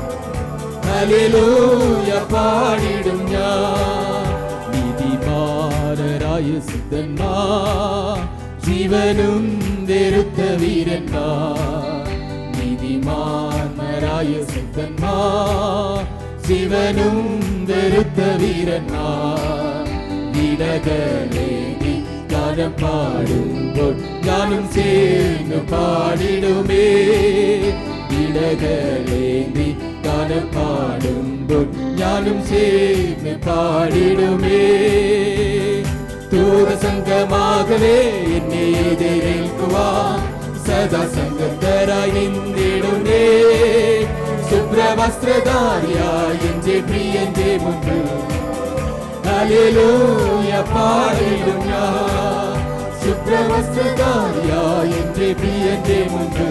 ഹല്ലേലൂയ പാടിടും ഞാൻ നീതിമാന്മാരായ സിദ്ധന്മാർ ജീവനും വെറുത്ത വീരന്മാർ നീതിമാന്മാരായ സിദ്ധന്മാർ ജീവനും വെറുത്ത വീരന്മാർ വിടകളെ നീ ഗാനം പാടുമ്പോൾ ഞാനും ചേർന്ന് പാടിടുമേ വിടകളെ നീ ഗാനം പാടുമ്പോൾ ഞാനും ചേർന്ന് പാടിടുമേ ദൂതസംഘമാകവേ എന്നെ എതിരേൽക്കുവാൻ സദാ സംഗതരായി നിന്നിടുന്നേ ശുഭ്രവസ്ത്രധാരിയായി എന്റെ പ്രിയന്റെ മുന്നിൽ ഹല്ലേലൂയ പാടിടും ഞാൻ ശുഭ്രവസ്ത്രധാരിയായി എന്റെ പ്രിയന്റെ മുന്നിൽ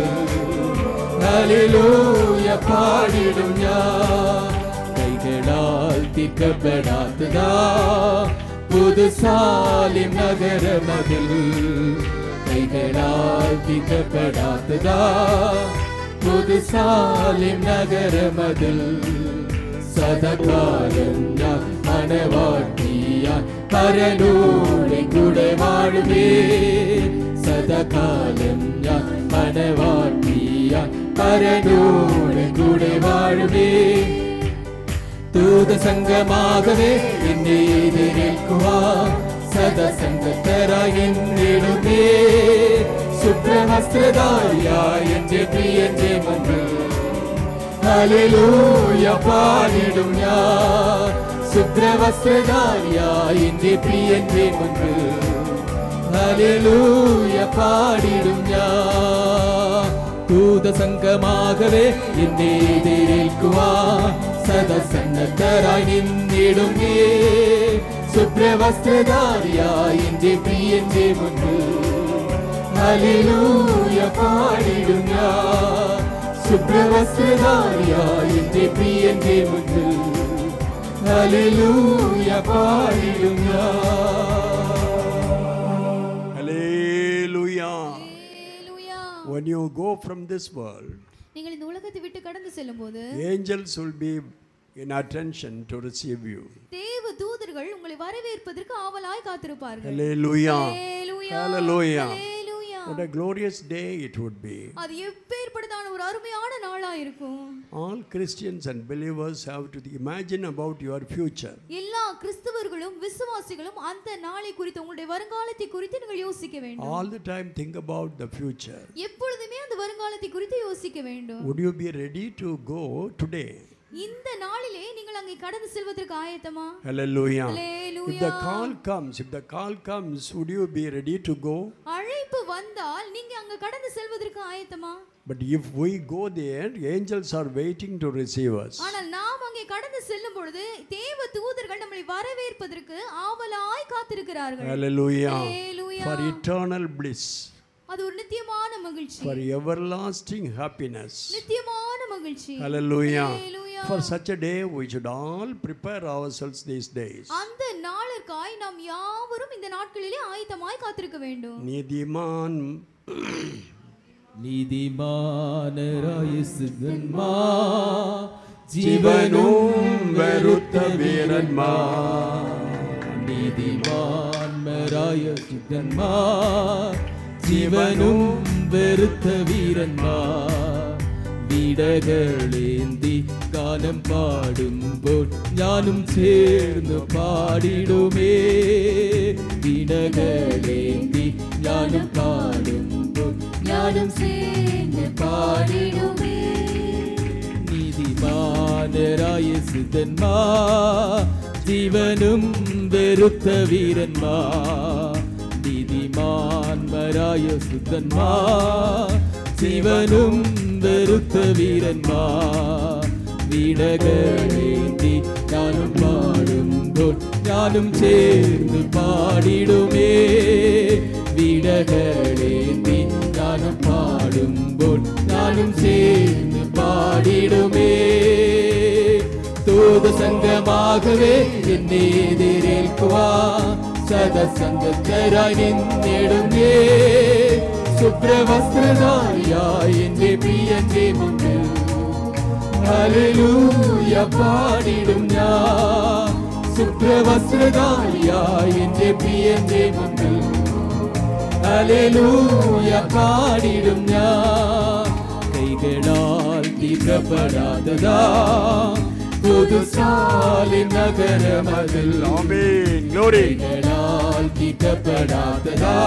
ഹല്ലേലൂയ പാടിടും ഞാൻ കൈകളാൽ തീർക്കപ്പെടാത്തതാ പുതുസാലിം നഗരമതിൽ കൈകളാൽ തീർക്കപ്പെടാത്തതാ പുതുസാലിം നഗരമതിൽ സദാകാലം ഞാൻ മണവാട്ടിയാൻ പരനോട് കൂടെ വാഴുമേ സദാകാലം ഞാൻ മണവാട്ടിയാൻ പരനോട് കൂടെ വാഴുമേ ദൂതസംഘമാകവേ എന്നെ എതിരേൽക്കുവാൻ സദാ സംഗതരായി നിന്നിടുന്നേ ശുഭ്രവസ്ത്രധാരിയായി എന്റെ പ്രിയന്റെ മുന്നിൽ ഹല്ലേലൂയ പാടിടും ഞാൻ ശുഭ്രവസ്ത്രധാരിയായി എന്റെ പ്രിയന്റെ മുന്നിൽ ഹല്ലേലൂയ പാടിടും ഞാൻ ദൂതസംഘമാകവേ എന്നെ എതിരേൽക്കുവാൻ സദാ സന്നദ്ധരായി നിന്നിടുന്നേ ശുഭ്രവസ്ത്രധാരിയായി എന്റെ പ്രിയന്റെ മുന്നിൽ ഹല്ലേലൂയ പാടിടും ഞാൻ ശുഭ്രവസ്ത്രധാരിയായി എന്റെ പ്രിയന്റെ മുന്നിൽ ഹല്ലേലൂയ പാടിടും ഞാൻ Hallelujah. Hallelujah. When you go from this world, நீங்கள் இந்த உலகத்தை விட்டு கடந்து செல்லும்போது angels will be in attention to receive you. தேவ தூதர்கள் உங்களை வரவேற்பதற்கு ஆவலாய் காத்திருப்பார்கள். Hallelujah. Hallelujah. Hallelujah. Hallelujah. What a glorious day it would be. அது எப்பேற்பட்டதான ஒரு அருமையான நாளா இருக்கும். All Christians and believers have to imagine about your future. எல்லா கிறிஸ்தவர்களும் விசுவாசிகளும் அந்த நாளை குறித்து உங்களுடைய வருங்காலத்தை குறித்து நீங்கள் யோசிக்க வேண்டும். All the time think about the future. எப்பொழுதுமே அந்த வருங்காலத்தை குறித்து யோசிக்க வேண்டும். Would you be ready to go today? இந்த நாளிலே நீங்கள் அங்கே கடந்து செல்வதற்கு ஆயத்தமா? Hallelujah. Hallelujah. If the call comes, if the call comes, would you be ready to go? அழைப்பு வந்தால் நீங்க அங்க கடந்து செல்வதற்கு ஆயத்தமா? But if we go there, angels are waiting to receive us. ஆனால் நாம் அங்கே கடந்து செல்லும் பொழுது தேவ தூதர்கள் நம்மை வரவேற்பதற்கு ஆவலாய் காத்திருக்கிறார்கள். Hallelujah. Hallelujah. For eternal bliss. அது ஒரு நித்தியமான மகிழ்ச்சி. For everlasting happiness. நித்தியமான மகிழ்ச்சி. Hallelujah. Hallelujah. For such a day we should all prepare ourselves these days. அந்த நாளுக்காய் நாம் யாவரும் இந்த நாட்களிலே ஆயத்தமாய் காத்திருக்க வேண்டும். நீதிமான் നീതിമാനരായസുതന്മാ ജീവനും വെറുത്ത വീരന്മാർ നീതിമാന്മാരായസുതന്മാ ജീവനും വെറുത്ത വീരന്മാർ വീടകളേന്തി ഗാനം പാടുമ്പോൾ ഞാനും ചേർന്ന് പാടിടുമേ വീടകളേന്തി ഞാനും പാടുമ്പോൾ ഞാനും ചേർന്ന് പാടിടുമേ നീതിമാനരായ സുതന്മാർ ജീവനും വെറുത്ത വീരന്മാർ നീതിമാന്മാരായ സുതന്മാർ ജീവനും വെറുത്ത വീരന്മാർ വീടകളേന്തി ഞാനും പാടുമ്പോൾ ഞാനും ചേർന്ന് പാടിടുമേ വീടകളേന്തി ഞാനും പാടുമ്പോൾ ഞാനും ചേർന്ന് പാടിടുമേ தூது சங்கமாகவே என்னை எதிரேൽക്കുവാൻ സദസംഗത്തരായി നിന്നിടുന്നേ ശുഭ്രവസ്ത്രധാരിയായി എന്റെ പ്രിയന്റെ മുമ്പിൽ ഹല്ലേലൂയ പാടിടും ഞാൻ ശുഭ്രവസ്ത്രധാരിയായി എന്റെ പ്രിയന്റെ മുമ്പിൽ ഹല്ലേലൂയ പാടിടും ഞാൻ കൈകളാൽ തീർക്കപ്പെടാത്തതാ പുതുസാലിൻ നഗരമതിൽ കൈകളാൽ തീർക്കപ്പെടാത്തതാ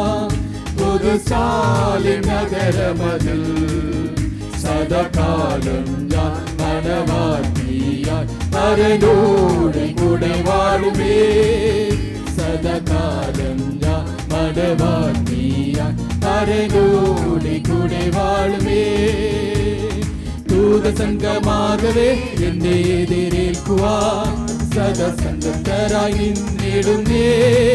പുതുസാലിൻ നഗരമതിൽ സദാകാലം ഞാൻ മണവാട്ടിയായി പരനോടെ കൂടെ വാഴുമേ സദാകാലം ഞാൻ മണവാട്ടിയായി പരനോടെ കൂടെ വാഴുമേ ദൂതസംഘമാകവേ എന്നെ എതിരേൽക്കുവാൻ സദസംഗത്തരായി നിന്നിടുന്നേ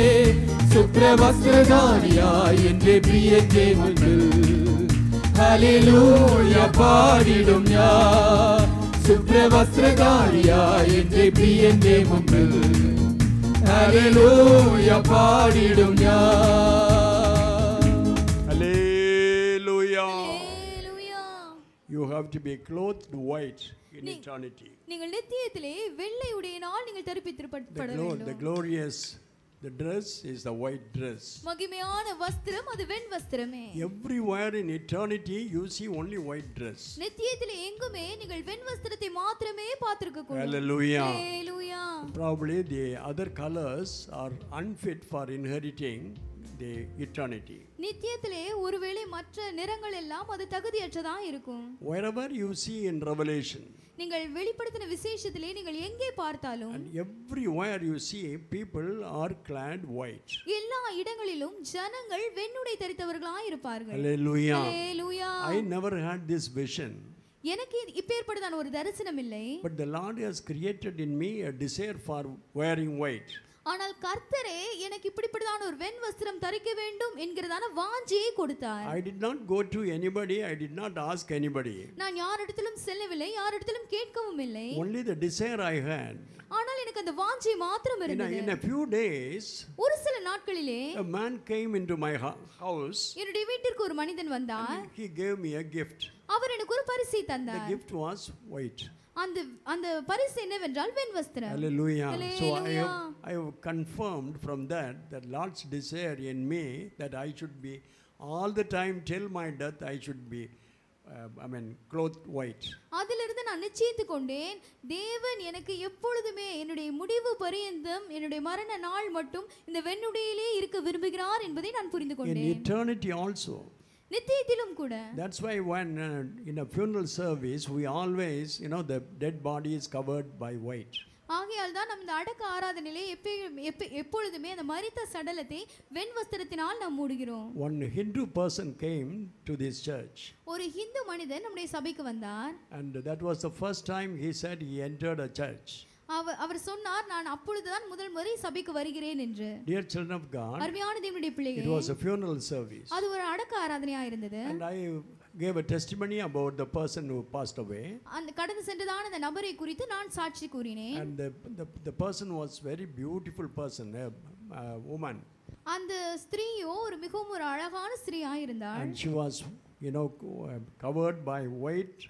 ശുഭ്രവസ്ത്രധാരിയായി എന്റെ പ്രിയന്റെ മുൻപിൽ ഹല്ലേലൂയ പാടിടും ഞാൻ ശുഭ്രവസ്ത്രധാരിയായി എന്റെ പ്രിയന്റെ മുൻപിൽ ഹല്ലേലൂയ പാടിടും ഞാൻ. Hallelujah. You have to be clothed white in eternity. நீங்கள் நித்தியத்திலே வெள்ளை உடையினால் நீங்கள் தரிப்பிக்கப்பட வேண்டும். The glorious the dress is the white dress. மகிமையான வஸ்திரம் அது வெண் வஸ்திரமே. Everywhere in eternity you see only white dress. நித்தியத்திலே எங்குமே நீங்கள் வெண் வஸ்திரத்தை மாத்திரமே பார்த்திருக்க கூடும். Hallelujah. Hallelujah. Probably the other colors are unfit for inheriting the eternity. நித்தியத்திலே ஒருவேளை மற்ற நிறங்கள் எல்லாம் அது தகுதியற்றதா இருக்கும். Wherever you see in Revelation, நீங்கள் வெளிப்படுத்தின விசேஷத்திலே நீங்கள் எங்கே பார்த்தாலும் and everywhere you see people are clad white. எல்லா இடங்களிலும் ஜனங்கள் வெண்ணுடை தரித்தவர்களாய் இருப்பார்கள். Hallelujah. Hallelujah. I never had this vision. எனக்கு இப்பேற்பட்டதான ஒரு தரிசனம் இல்லை. But the Lord has created in me a desire for wearing white. ஆனால் கர்த்தரே எனக்கு இப்படிப்பட்டதான ஒரு வெண் வஸ்திரம் தரிக்க வேண்டும் என்கிறதான வாஞ்சையை கொடுத்தார். I did not go to anybody, I did not ask anybody. நான் யாரிடத்திலும் செல்லவில்லை, யாரிடத்திலும் கேட்கவும் இல்லை. Only the desire I had. ஆனால் எனக்கு அந்த வாஞ்சை மாத்திரம் இருந்தது. In a few days, ஒரு சில நாட்களிலே a man came into my house. என்னுடைய வீட்டிற்கு ஒரு மனிதன் வந்தார். He gave me a gift. அவர் எனக்கு ஒரு பரிசை தந்தார். The gift was white. அந்த அந்த பரிசு என்னவென்றால் வெண் வஸ்திரம். Hallelujah. So I have, I have confirmed from that that Lord's desire in me that I should be all the time till my death I should be uh, I mean clothed white. அதிலிருந்து நான் நிச்சயித்து கொண்டேன், தேவன் எனக்கு எப்பொழுதுமே என்னுடைய முடிவு பரியந்தம் என்னுடைய மரண நாள் மட்டும் இந்த வெண்ணுடையிலே இருக்க விரும்புகிறார் என்பதை நான் புரிந்து In கொண்டேன். eternity also. நித்தியத்திலும் கூட. That's why when uh, in a funeral service we always, you know, the dead body is covered by white. ஆகையால் தான் நம்ம இந்த அடக்க ஆராதனையிலே எப்ப எப்பொழுதுமே அந்த மரித்த சடலத்தை வெண் வஸ்திரத்தினால் நாம் மூடுகிறோம். One Hindu person came to this church. ஒரு ஹிந்து மனிதன் நம்முடைய சபைக்கு வந்தார். And that was the first time he said he entered a church. அவர் அவர் சொன்னார், நான் அப்பொழுதுதான் முதல் முறை சபைக்கு வருகிறேன் என்று. Dear children of God, அருமையான தேவனுடைய பிள்ளைகளே, it was a funeral service. அது ஒரு அடக்க ஆராதனையா இருந்தது. And I gave a testimony about the person who passed away. அந்த கடந்து சென்றதான அந்த நபரை குறித்து நான் சாட்சி கூறினேன். And the, the the person was very beautiful person, a, a woman. அந்த ஸ்திரீயோ ஒரு மிகவும் ஒரு அழகான ஸ்திரீயா இருந்தாள். And she was, you know, covered by white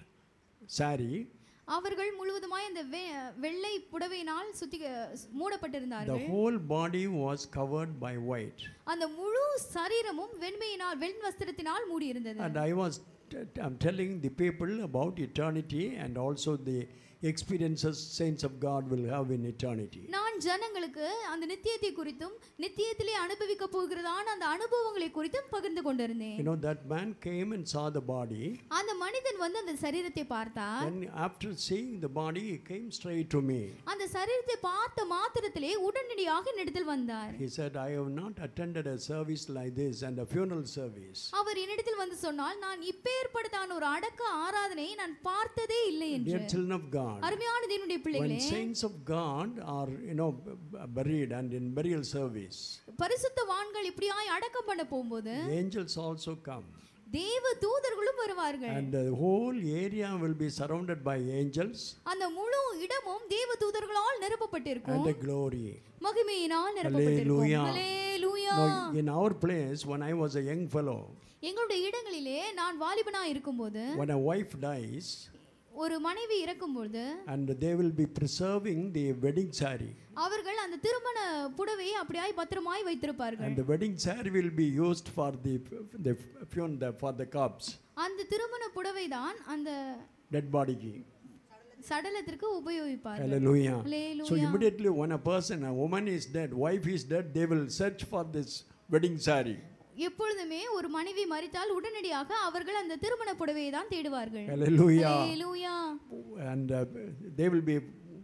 saree. அவர்கள் முழுவதுமாய் அந்த வெள்ளை புடவையினால் சுத்தி மூடப்பட்டிருந்தார்கள். The whole body was covered by white. அந்த முழு சரீரமும் வெண்மையினால் வெண் வஸ்திரத்தினால் மூடி இருந்தது. And I was I'm telling the people about eternity and also the experiences saints of God will have in eternity. நான் ஜனங்களுக்கு அந்த நித்தியத்தை குறித்தும் நித்தியத்திலே அனுபவிக்க போகிறதான அந்த அனுபவங்களை குறித்தும் பகிர்ந்து கொண்டிருந்தேன். You know, that man came and saw the body. அந்த மனிதன் வந்து அந்த சரீரத்தை பார்த்தார். And after seeing the body he came straight to me. அந்த சரீரத்தை பார்த்த மாத்திரத்திலே உடனடியாக என்னிடத்தில் வந்தார். He said, I have not attended a service like this and a funeral service. அவர் என்னிடத்தில் வந்து சொன்னால், நான் இப்பேற்பட்டதான ஒரு அடக்க ஆராதனையை நான் பார்த்ததே இல்லை என்று. Dear children of God, அருமையான தேவனுடைய பிள்ளைகளே, when saints of God are, you know, buried and in burial service, பரிசுத்தவான்கள் இப்படியாய் அடக்கம் பண்ண போகும்போது angels also come. தேவ தூதர்களும் வருவார்கள். And the whole area will be surrounded by angels. அந்த முழு இடமும் தேவ தூதர்களால் நிரப்பப்பட்டிருக்கும். And the glory. மகிமையினால் நிரப்பப்பட்டிருக்கும். Hallelujah. Now, in our place, when I was a young fellow, எங்களுடைய இடங்களிலே நான் வாலிபனா இருக்கும்போது, when a wife dies, ஒரு மனைவி இறக்கும்போது, and they will be preserving the wedding saree. அவர்கள் அந்த திருமண புடவையை அப்படியே பத்திரமாய் வைத்திருப்பார்கள். And the wedding saree will be used for the the funeral for the corpse. அந்த திருமண புடவை தான் அந்த dead body ki. சடலத்திற்கு உபயோகிப்பார்கள். Hallelujah. Hallelujah. So immediately when a person, a woman is dead, wife is dead, they will search for this wedding saree. எப்பொழுதுமே ஒரு மனைவி மரித்தால் உடனடியாக அவர்கள் அந்த திருமண புடவையை தான் தேடுவார்கள். Hallelujah. Hallelujah. And uh, they will be,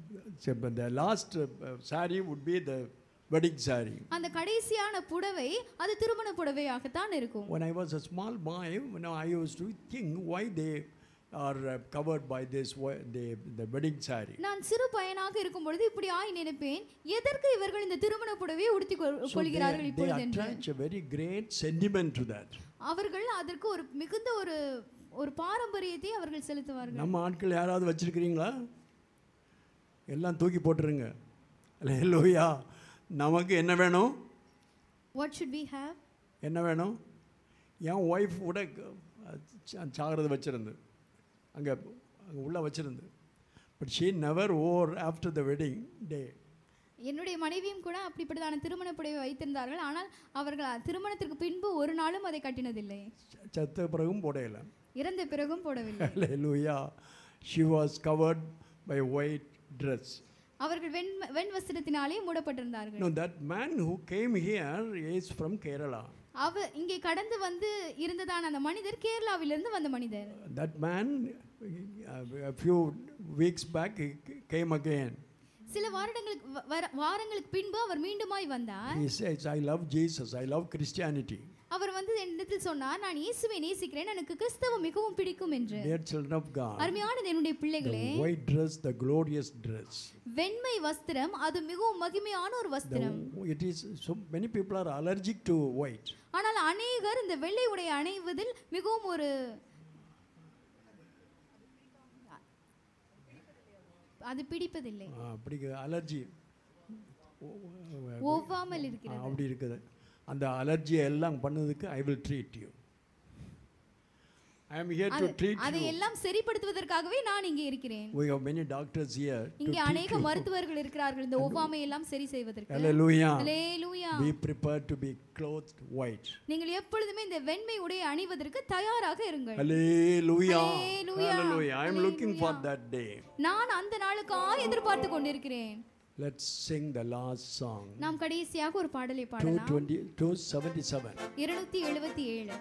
the last uh, saree would be the wedding saree. அந்த கடைசியான புடவை அது திருமண புடவையாக தான் இருக்கும். When I was a small boy, you know, I used to think why they are uh, covered by this the the wedding saree. நான் சிறு பையனாக இருக்கும் பொழுது இப்படி ஆய் நினைப்பேன், எதற்கு இவர்கள் இந்த திருமண புடவையை உடுத்தி கொள்கிறார்கள் இப்பொழுது என்று. They attach a very great sentiment to that. அவர்கள் அதற்கு ஒரு மிகுந்த ஒரு ஒரு பாரம்பரியத்தை அவர்கள் செலுத்துவார்கள். நம்ம ஆட்கள் யாராவது வச்சிருக்கீங்களா? எல்லாம் தூக்கி போட்டுருங்க. ஹalleluya. நமக்கு என்ன வேணும்? What should we have? என்ன வேணும்? என் ஒய்ஃப் கூட சாகிறது வச்சிருந்து அங்கே அங்கே உள்ள வச்சிருந்து, but she never wore after the wedding day. என்னுடைய மனைவியும் கூட அப்படிப்பட்டதான திருமண புடவை வைத்திருந்தார்கள். ஆனால் அவர்கள் திருமணத்திற்கு பின்பு ஒரு நாளும் அதை கட்டினதில்லை. சத்த பிறகும் போடல, இறந்த பிறகும் போடவில்லை. ஹalleluya. She was covered by white dress. அவர்கள் வெண் வெண் வஸ்திரத்தினாலே மூடப்பட்டிருந்தார்கள். No, that man who came here is from Kerala. அவ இங்கே கடந்து வந்து இருந்ததான அந்த மனிதர் கேரளாவிலிருந்து வந்த மனிதர். That man a few weeks back he came again. சில வாரங்களுக்கு வாரங்களுக்கு பின்பு அவர் மீண்டுமாய் வந்தார். He says, I love Jesus, I love Christianity. அவர் வந்து என்னிடத்தில் சொன்னார், நான் இயேசுவை நேசிக்கிறேன், எனக்கு கிறிஸ்தவம் மிகவும் பிடிக்கும் என்று. Dear children of God, அருமையான தேவனுடைய பிள்ளைகளே, the white dress, the glorious dress, வெண்மை வஸ்திரம் அது மிகவும் மகிமையான ஒரு வஸ்திரம். It is so many people are allergic to white. ஆனால் अनेகர் இந்த வெள்ளை உடை அணிவதில் மிகவும் ஒரு அது பிடிப்பதில்லை. அப்படி அலர்ஜி ஓவாமல் இருக்கிறது. அப்படி இருக்குது. அந்த அலர்ஜியை எல்லாம் பண்ணதுக்கு I will treat you. I am here to treat அதை you. எல்லாம் சரிப்படுத்துவதற்காகவே நான் இங்கே இருக்கிறேன். We have many doctors here to இங்கே treat अनेक you. மருத்துவர்கள் இருக்கிறார்கள் இந்த ஒவ்வாமை எல்லாம் சரி செய்வதற்கு. Hallelujah. Hallelujah. Be prepared to be clothed white. நீங்கள் எப்பொழுதுமே இந்த வெண்மை உடை அணிவதற்கு தயாராக இருங்கள். Hallelujah. Hallelujah. Hallelujah. I am looking for that day. நான் அந்த நாளுக்காக எதிர்பார்த்து கொண்டிருக்கிறேன். Let's sing the last song. நாம் கடைசியாக ஒரு பாடலை பாடலாம். two seventy-seven. இருநூற்று எழுபத்தி ஏழு.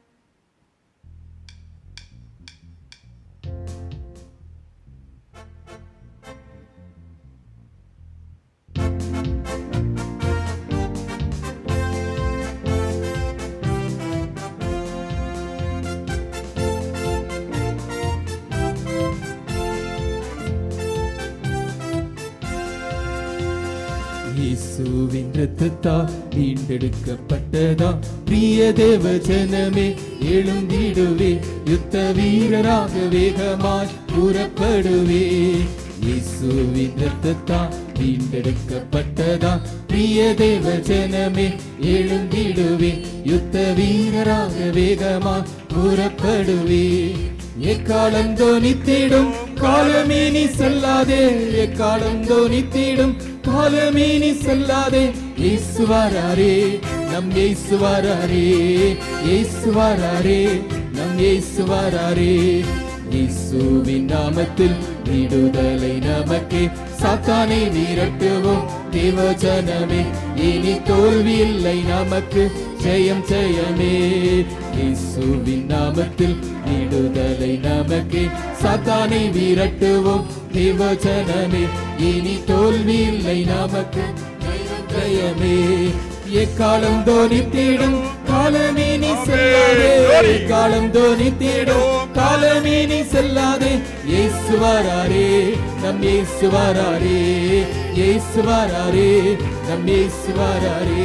இயேசுவின் இரத்தத்தால் வீண்டெடுக்கப்பட்டதா பிரிய தேவ ஜனமே எழுந்திடுவே யுத்த வீரராக வேகமாய் புறப்படுவே. இயேசுவின் இரத்தத்தால் வீண்டெடுக்கப்பட்டதா பிரிய தேவ ஜனமே எழுந்திடுவே யுத்த வீரராக வேகமாய் புறப்படுவே. எக்காலம் தோனித்திடும் காலமே நீ செல்லாதே, எக்காலம் தோனித்திடும் காலமே நீ செல்லாதே. இயேசு வராரே, நம் இயேசு வராரே, இயேசு வராரே, நம் இயேசு வராரே. இயேசுவின் நாமத்தில் விடுதலை நமக்கே, சாத்தானை விரட்டுவோம் தேவஜனமே. இனி தோல்வி இல்லை நமக்கு, ஜெயம் ஜெயமே. இயேசுவின் நாமத்தில் விடுதலை நமக்கே, சாத்தானை விரட்டுவோம் தேவஜனமே. இனி தோல்வி இல்லை நமக்கு, ஜெயம் ஜெயமே. எக்காலம் தோனித்திடும் காலமே நீ செல்லாதே, எக்காலம் தோனித்திடும் காலமே நீ செல்லாதே. இயேசு வராரே, நம் இயேசு வராரே, இயேசு வராரே, நம் இயேசு வராரே.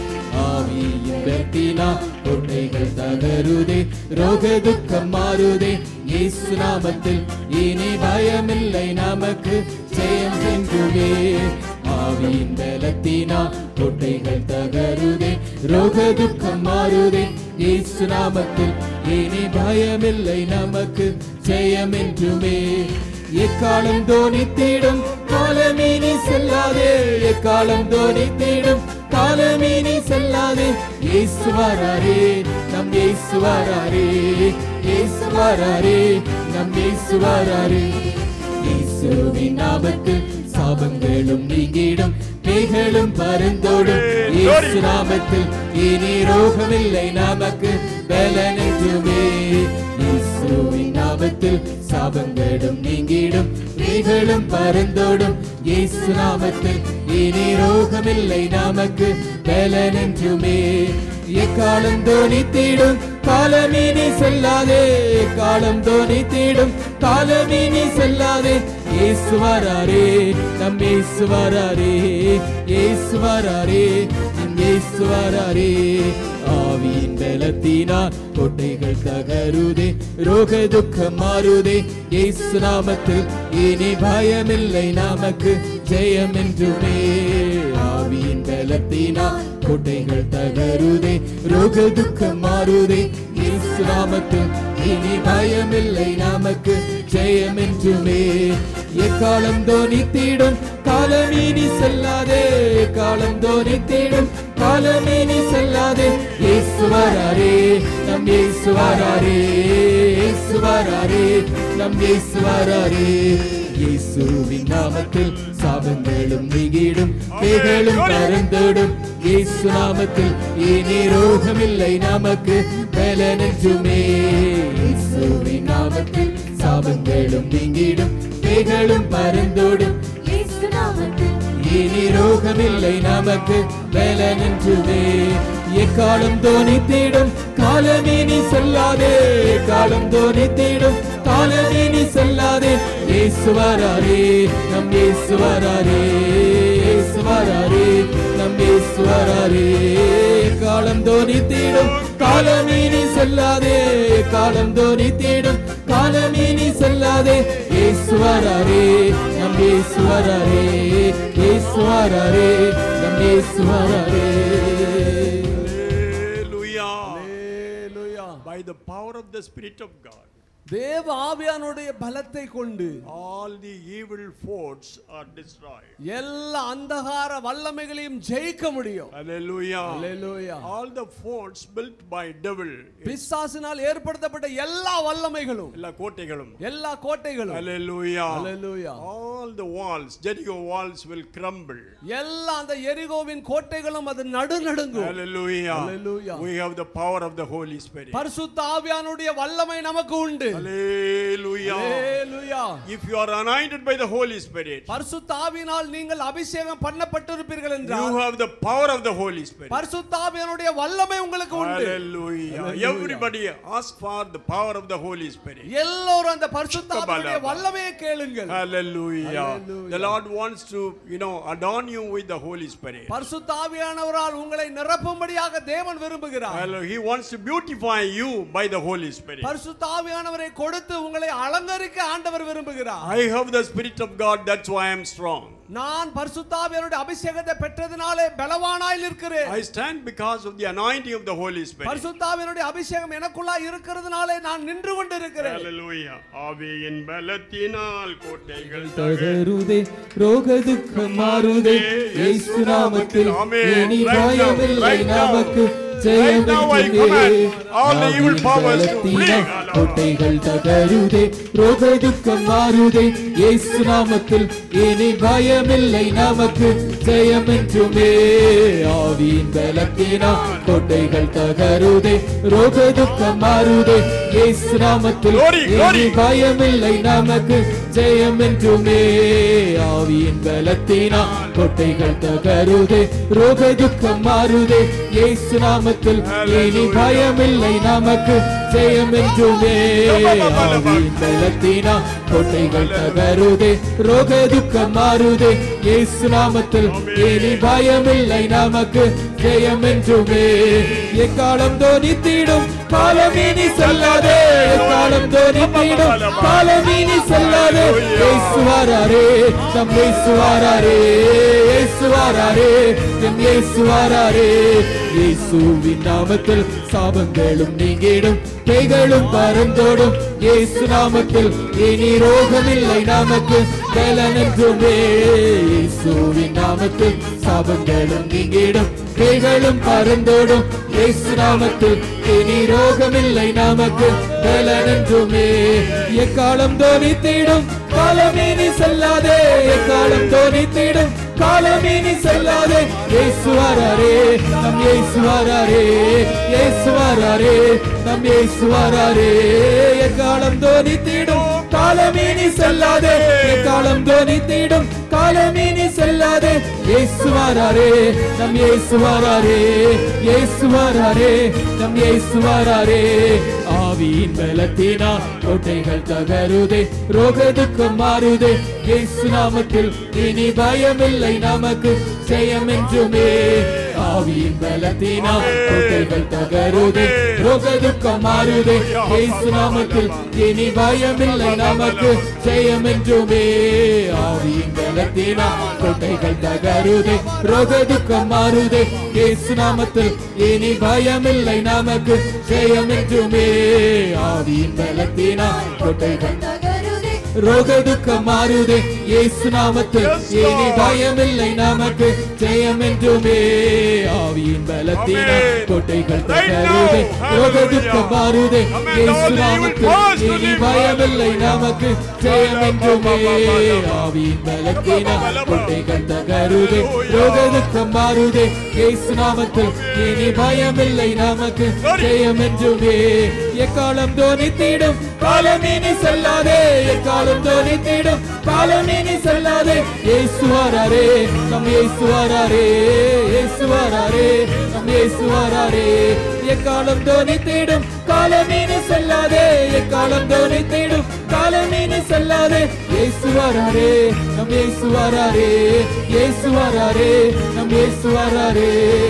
ஆவியின் பலத்தினால் கோட்டைகள் தகருதே, ரோக துக்கம் மாறுதே. இயேசு நாமத்தில் இனி பயமில்லை நமக்கு, ஜெயம் என்றுமே. ஆவியின் பலத்தினால் கோட்டைகள் தகருதே, ரோக துக்கம் மாறுதே. இயேசு நாமத்தில் இனி பயமில்லை நமக்கு, ஜெயம் என்றுமே. எக்காலம் தோனித்திடும் காலமே நீ செல்லாதே, எக்காலம் தோனித்திடும் காலமே நீ செல்லாதே. இயேசு வராரே, நம் இயேசு வராரே, இயேசு வராரே, நம் இயேசு வராரே. இயேசுவின் நாமத்தில் சாபங்களும் நீங்கிடும், பேய்களும் பறந்தோடும். இயேசு நாமத்தில் இனி ரோகமில்லை நமக்கு, பலன் என்றுமே. இயேசுவின் நாமத்தில் சாபங்களும் நீங்கிடும், பேய்களும் பறந்தோடும். இயேசு நாமத்தில் இனி ரோகமில்லை நமக்கு, பலன் என்றுமே. எக்காலம் தோனித்திடும் காலமே நீ செல்லாதே, எக்காலம் தோனித்திடும் காலமே நீ செல்லாதே. இயேசு வராரே, நம் இயேசு வராரே, இயேசு வராரே, நம் இயேசு வராரே. ஆவியின் பலத்தினால் கோட்டைகள் தகருதே, ரோக துக்கம் மாறுதே. இயேசு நாமத்தில் இனி பயமில்லை நமக்கு, ஜெயம் என்றுமே. ஆவியின் பலத்தினால் கோட்டைகள் தகருதே, ரோக துக்கம் மாறுதே. இயேசு நாமத்தில் இனி பயமில்லை நமக்கு, ஜெயம் என்றுமே. எக்காலம் தோனித்திடும் காலமே நீ செல்லாதே, எக்காலம் தோனித்திடும் காலமே நீ செல்லாதே. இயேசு வராரே, நம் இயேசு வராரே, இயேசு வராரே, நம் இயேசு வராரே. இயேசுவின் நாமத்தில் சாபங்களும் நீங்கிடும், பேய்களும் பறந்தோடும். இயேசு நாமத்தில் இனி ரோகமில்லை நமக்கு, பலன் என்றுமே. இயேசுவின் நாமத்தில் சாபங்களும் நீங்கிடும், பேய்களும் பறந்தோடும். இயேசு நாமத்தில் இனி ரோகமில்லை நமக்கு, பலன் என்றுமே. எக்காலம் தோனித்திடும் காலமே நீ செல்லாதே, எக்காலம் தோனித்திடும் காலமே நீ செல்லாதே. இயேசு வராரே, நம் இயேசு வராரே, இயேசு வராரே, நம் இயேசு வராரே. காலம் தோனித்திடும் காலமே நீ செல்லாதே, காலம் தோனித்திடும் காலமே நீ செல்லாதே. இயேசு வராரே, நம் இயேசு வராரே, இயேசு வராரே, நம் இயேசு வராரே. Hallelujah. Hallelujah. By the power of the Spirit of God, தேவ ஆவியானுடைய பலத்தை கொண்டு all the evil forces are destroyed. எல்லா அந்தகார வல்லமைகளையும் ஜெயிக்க முடியும். Hallelujah. Hallelujah. All the forces built by devil, பிசாசினால் ஏற்படுத்தப்பட்ட எல்லா வல்லமைகளும் எல்லா கோட்டைகளும், எல்லா கோட்டைகளும், Hallelujah. Hallelujah. all the walls, Jericho walls will crumble. எல்லா அந்த எரிகோவின் கோட்டைகளும் அது நடுநடுங்கும். Hallelujah. Hallelujah. We have the power of the Holy Spirit. பரிசுத்த ஆவியானுடைய வல்லமை நமக்கு உண்டு. Hallelujah. Hallelujah. If you are anointed by the Holy Spirit, பரிசுத்த ஆவியினால் நீங்கள் அபிஷேகம் பண்ணப்பட்டிருப்பீர்கள் you என்றால் have the power of the Holy Spirit. பரிசுத்த ஆவியானுடைய வல்லமை உங்களுக்கு உண்டு. Hallelujah. Hallelujah. Everybody ask for the power of the Holy Spirit. எல்லோரும் அந்த பரிசுத்த ஆவியுடைய வல்லமையை கேளுங்கள். Hallelujah. Hallelujah. The Lord wants to, you know, adorn you with the Holy Spirit. பரிசுத்த ஆவியானவரால் உங்களை நிரப்பும்படியாக தேவன் விரும்புகிறார். Hallelujah. He wants to beautify you by the Holy Spirit. பரிசுத்த ஆவியானவரை கொடுத்து உங்களை அலங்கரிக்க ஆண்டவர் விரும்புகிறார். I have the Spirit of God, that's why I am strong. நான் பரிசுத்த ஆவியானுடைய அபிஷேகத்தை பெற்றதினாலே பலவானாய் இருக்கிறேன். I stand because of the anointing of the Holy Spirit. பரிசுத்த ஆவியானுடைய அபிஷேகம் எனக்குள்ள இருக்கிறதுனாலே நான் நின்று கொண்டிருக்கிறேன். Hallelujah. ஆவியின் பலத்தினால் கோட்டைகள் தகருதே, ரோக துக்கம் மாறுதே, இயேசு நாமத்தில் இனி பயமில்லை நமக்கு ஜெயமென்றுமே. ஆவியின் பலத்தினால் கோட்டைகள் தகருதே, ரோக துக்கம் மாறுதே, இயேசு நாமத்தில் இனி பயமில்லை நமக்கு ஜெயமென்றுமே. ஆவியின் பலத்தினால் கோட்டைகள் தகருதே, ரோக துக்கம் மாறுதே, இயேசு நாமத்தில் இனி பயமில்லை நமக்கு ஜெயமென்றுமே. ஆவியின் பலத்தினால் கோட்டைகள் தகருதே, ரோக துக்கம் மாறுதே, இயேசு நாமத்தில் இனி பயமில்லை நமக்கு ஜெயமென்றுமே. ஆவியின் பலத்தினால் கோட்டைகள் தகருதே, ரோக துக்கம் மாறுதே, இயேசு நாமத்தில் இனி பயமில்லை நமக்கு ஜெயமென்றுமே. எக்காலம் தோனித்திடும் காலமீனி செல்லாதே, எக்காலம் தோனித்திடும் காலமீனி செல்லாதே. இயேசுவாரே, நம் இயேசுவாரே, இயேசுவாரே, நம் இயேசுவாரே. இயேசுவின் நாமத்தில் சாபங்களும் நீங்கிடும், பேய்களும் பறந்தோடும். இயேசு நாமத்தில் இனி ரோகமில்லை நமக்கு பலனென்றுமே. இயேசுவின் நாமத்தில் சாபங்களும் நீங்கிடும், பேய்களும் பறந்தோடும். இயேசு நாமத்தில் இனி ரோகமில்லை நமக்கு பலனென்றுமே. எக்காலம் தோனித்திடும் காலமீனி செல்லாதே, எக்காலம் தோனித்திடும் காலமீனி செல்லாதே. இயேசுவாரே, நம் இயேசுவாரே, இயேசுவாரே, நம் இயேசுவாரே. எக்காலம் தோனித்திடும் காலமீனி செல்லாதே, எக்காலம் தோனித்திடும் காலமீனி செல்லாதே. இயேசுவாரே, நம் இயேசுவாரே, இயேசுவாரே, நம் இயேசுவாரே. ஆவியின் பலத்தினால் கோட்டைகள் தகருதே, ரோக துக்கம் மாறுதே. இயேசு நாமத்தில் இனி பயமில்லை நமக்கு ஜெயமென்றுமே. ஆவியின் பலத்தினால் கோட்டைகள் தகருதே, ரோக துக்கம் மாறுதே. இயேசு நாமத்தில் இனி பயமில்லை நமக்கு ஜெயமென்றுமே. ஆவியின் பலத்தினால் கோட்டைகள் தகருதே, ரோக துக்கம் மாறுதே. இயேசு நாமத்தில் இனி பயமில்லை நமக்கு ஜெயமென்றுமே. ஆவியின் பலத்தினால் கோட்டைகள் தகருதே, ரோக துக்கம் மாறுதே. இயேசு நாமத்தில் இனி பயமில்லை நமக்கு ஜெயமென்றுமே. ஆவியின் பலத்தினால் கோட்டைகள் தகருதே, ரோக துக்கம் மாறுதே. இயேசு நாமத்தில் இனி பயமில்லை நமக்கு ஜெயமென்றுமே. ஆவியின் பலத்தினால் கோட்டைகள் தகருதே, ரோக துக்கம் மாறுதே. இயேசு நாமத்தில் இனி பயமில்லை நமக்கு ஜெயமென்றுமே. எக்காலம் தோனித்திடும் காலமீனி செல்லாதே, எக்காலம் தோனித்திடும் காலமீனி செல்லாதே. இயேசுவாரே, நம் இயேசுவாரே, இயேசுவாரே, நம் இயேசுவாரே. எக்காலம் தோனித்திடும் காலமீனி செல்லாதே, எக்காலம் தோனித்திடும் காலமீனி செல்லாதே. இயேசுவாரே, நம் இயேசுவாரே, இயேசுவாரே, நம் இயேசுவாரே.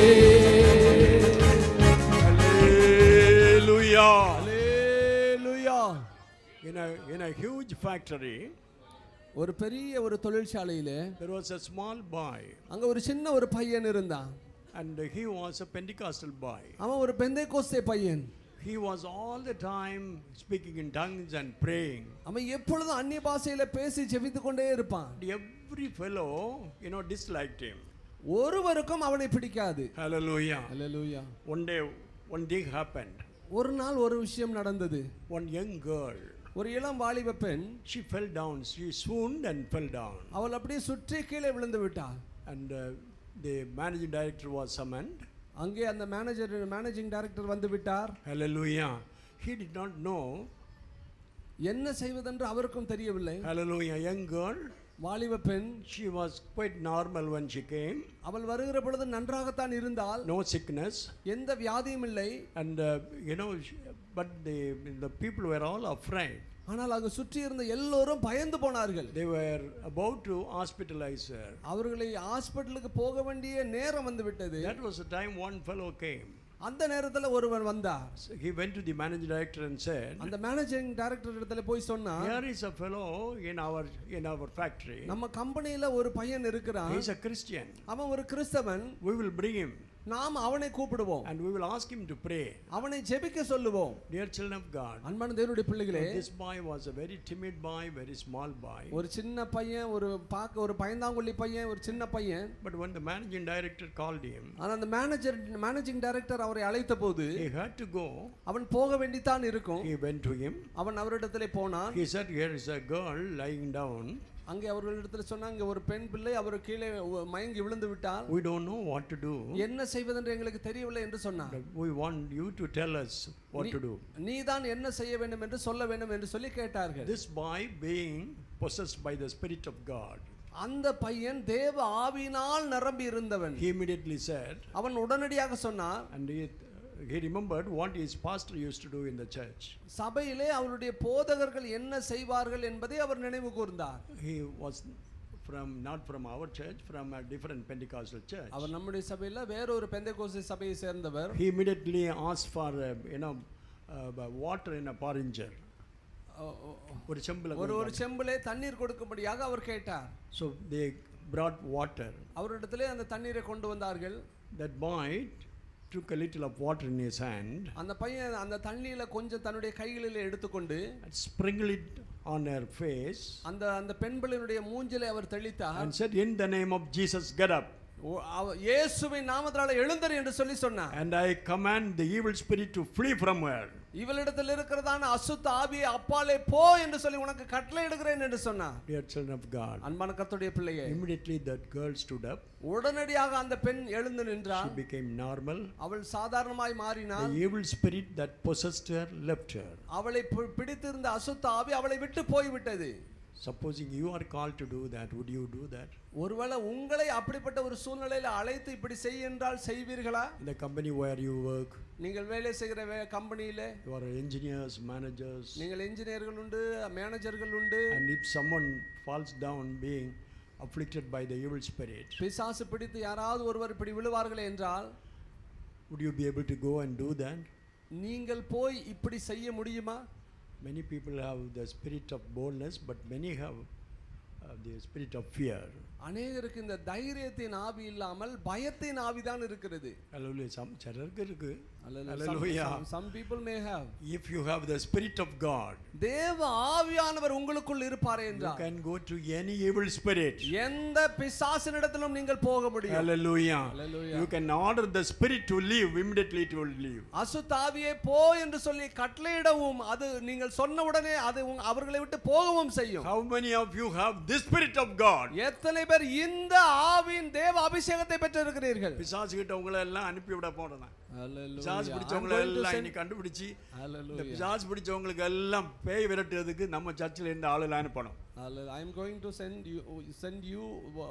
In a, in a huge factory, ஒரு பெரிய ஒரு தொழிற்சாலையிலே there was a small boy, அங்க ஒரு சின்ன ஒரு பையன் இருந்தான். and he was a Pentecostal boy. அவன் ஒரு பெந்தேகோஸ்தே பையன். he was all the time speaking in tongues and praying. அவன் எப்பொழுதும் அந்நிய பாஷையில பேசி ஜெபித்துக் கொண்டே இருப்பான். Every fellow, you know, disliked him. ஒருவருக்கும் அவனை பிடிக்காது. Hallelujah. Hallelujah. One day, one thing happened. ஒரு நாள் ஒரு விஷயம் நடந்தது. One young girl, ஒரு இளம் வாலிப பெண், she fell down. She swooned and fell down. அவள் அப்படியே சுற்றி கீழே விழுந்து விட்டாள். And uh, the managing director was summoned. அங்கே அந்த மேனேஜர் மேனேஜிங் டைரக்டர் வந்து விட்டார். Hallelujah. He did not know. என்ன செய்வதென்று அவருக்கும் தெரியவில்லை. Hallelujah. Young girl, வாலிப பெண், she was quite normal when she came. அவள் வருகிற பொழுது நன்றாகத்தான் இருந்தாள். No sickness. எந்த வியாதியும் இல்லை. And uh, you know, she, but the the people were all afraid. ஆனால் அங்கு சுற்றி இருந்த எல்லோரும் பயந்து போனார்கள். They were about to hospitalize her. அவர்களை ஹாஸ்பிடலுக்கு போக வேண்டிய நேரம் வந்து விட்டது. That was the time one fellow came. அந்த நேரத்துல ஒருவன் வந்தார். So he went to the managing director and said, அந்த மேனேஜிங் டைரக்டர் இடத்துல போய் சொன்னார், here is a fellow in our in our factory. நம்ம கம்பெனில ஒரு பையன் இருக்கிறான். He is a Christian. அவன் ஒரு கிறிஸ்தவன். We will bring him. நாம் அவனை கூப்பிடுவோம். And we will ask him to pray. அவனை ஜெபிக்க சொல்லுவோம். Dear children of God, அன்பான தேவனுடைய பிள்ளைகளே, this boy was a very timid boy, very small boy. ஒரு சின்ன பையன், ஒரு பார்க்க ஒரு பயந்தாங்குள்ளி பையன், ஒரு சின்ன பையன். But when the managing director called him, ஆனா அந்த மேனேஜர் மேனேஜிங் டைரக்டர் அவரை அழைத்தபோது he had to go. அவன் போக வேண்டிதான் இருக்கும். He went to him. அவன் அவரிடத்திலே போனான். He said, here is a girl lying down. அங்கே அவர்களிடத்தில் சொன்னாங்க, ஒரு பெண் பிள்ளை அவர் கீழே மயங்கி விழுந்து விட்டால். We don't know what to do. என்ன செய்வதென்று எங்களுக்கு தெரியவில்லை என்று சொன்னார். We want you to tell us what to do. நீதான் என்ன செய்ய வேண்டும் என்று சொல்ல வேண்டும் என்று சொல்லி கேட்டார்கள். This boy being possessed by the Spirit of God, அந்த பையன் தேவ ஆவியினால் நிரம்பி இருந்தவன். he immediately said, அவன் உடனடியாக சொன்னார், and he, he remembered what his pastor used to do in the church. சபையிலே அவருடைய போதகர்கள் என்ன செய்வார்கள் என்பதை அவர் நினைவு கூர்ந்தார். He was from not from our church, from a different Pentecostal church. அவர் நம்முடைய சபையில வேற ஒரு பெந்தேகோஸ்தே சபையை சேர்ந்தவர். He immediately asked for uh, you know uh, water in a porringer. ஒரு செம்புல ஒரு ஒரு செம்பிலே தண்ணீர் கொடுக்கும்படியாக அவர் கேட்டார். So they brought water. அவரிடத்திலே அந்த தண்ணீரை கொண்டு வந்தார்கள். That boy took a little of water in his hand. அந்த பையன் அந்த தண்ணீரை கொஞ்சம் தன்னுடைய கைகளிலே எடுத்துக்கொண்டு and sprinkled it on her face. அந்த அந்த பெண்பிள்ளையுடைய மூஞ்சிலே அவர் தெளித்தார். And said, in the name of Jesus, get up. இயேசுவின் நாமத்தாலே எழுந்திரு என்று சொல்லி சொன்னார். And I command the evil spirit to flee from her. இவளிடத்தில் இருக்கிறதான அசுத்த ஆவியை அப்பாலே போ என்று சொல்லி உனக்கு கட்டளை இடுகிறேன் என்று சொன்னார். Dear children of God, அன்பான கர்த்தருடைய பிள்ளையே, immediately that girl stood up. உடனடியாக அந்த பெண் எழுந்து நின்றாள். She became normal. அவள் சாதாரணமாய் மாறினாள். The evil spirit that possessed her left her. அவளை பிடித்திருந்த அசுத்த ஆவி அவளை விட்டு போய்விட்டது. Supposing you are called to do that, would you do that? ஒருவேளை உங்களை அப்படிப்பட்ட ஒரு சூழ்நிலையில அழைத்து இப்படி செய் என்றால் செய்வீர்களா? In the company where you work, நீங்கள் வேலை செய்கிற கம்பெனியிலே you are engineers, managers, நீங்கள் இன்ஜினியர்கள் உண்டு, மேனேஜர்கள் உண்டு. and if someone falls down being afflicted by the evil spirit, பிசாசு பிடித்து யாராவது ஒருவர் இப்படி விழுவார்கள் என்றால், would you be able to go and do that? நீங்கள் போய் இப்படி செய்ய முடியுமா? Many people have the spirit of boldness, but many have uh, the spirit of fear. அநேகருக்கு இந்த தைரியத்தின் ஆவி இல்லாமல் பயத்தின் ஆவிதான் இருக்கிறது. Hallelujah. Some சிலருக்கு இருக்கு. Hallelujah. Some, some people may have. If you have the spirit of God, தேவ ஆவியானவர் உங்களுக்குள் இருப்பாரே என்றால், you can go to any evil spirit. எந்த பிசாசினிடத்திலும் நீங்கள் போக முடியும். Hallelujah. Hallelujah. You can order the spirit to leave, immediately it will leave. அசுத்த ஆவியே போ என்று சொல்லி கட்டளையிடவும் அது நீங்கள் சொன்ன உடனே அது அவர்களை விட்டு போகவும் செய்யும். How many of you have this spirit of God? எத்தனை பேர் இந்த ஆவியின் தேவ அபிஷேகத்தை பெற்றிருக்கிறீர்கள்? பிசாசு கிட்ட உங்களை எல்லாம் அனுப்பி விட போறேன். Hallelujah. பிசாசு பிடிச்சவங்களை எல்லாம் இன்னைக்கு கண்டுபிடிச்சி, இந்த பிசாசு பிடிச்சவங்களுக்கு எல்லாம் பேய் விரட்டுறதுக்கு நம்ம சர்ச்சில் இருந்து ஆளுல அனுப்பணும். I am going to send you send you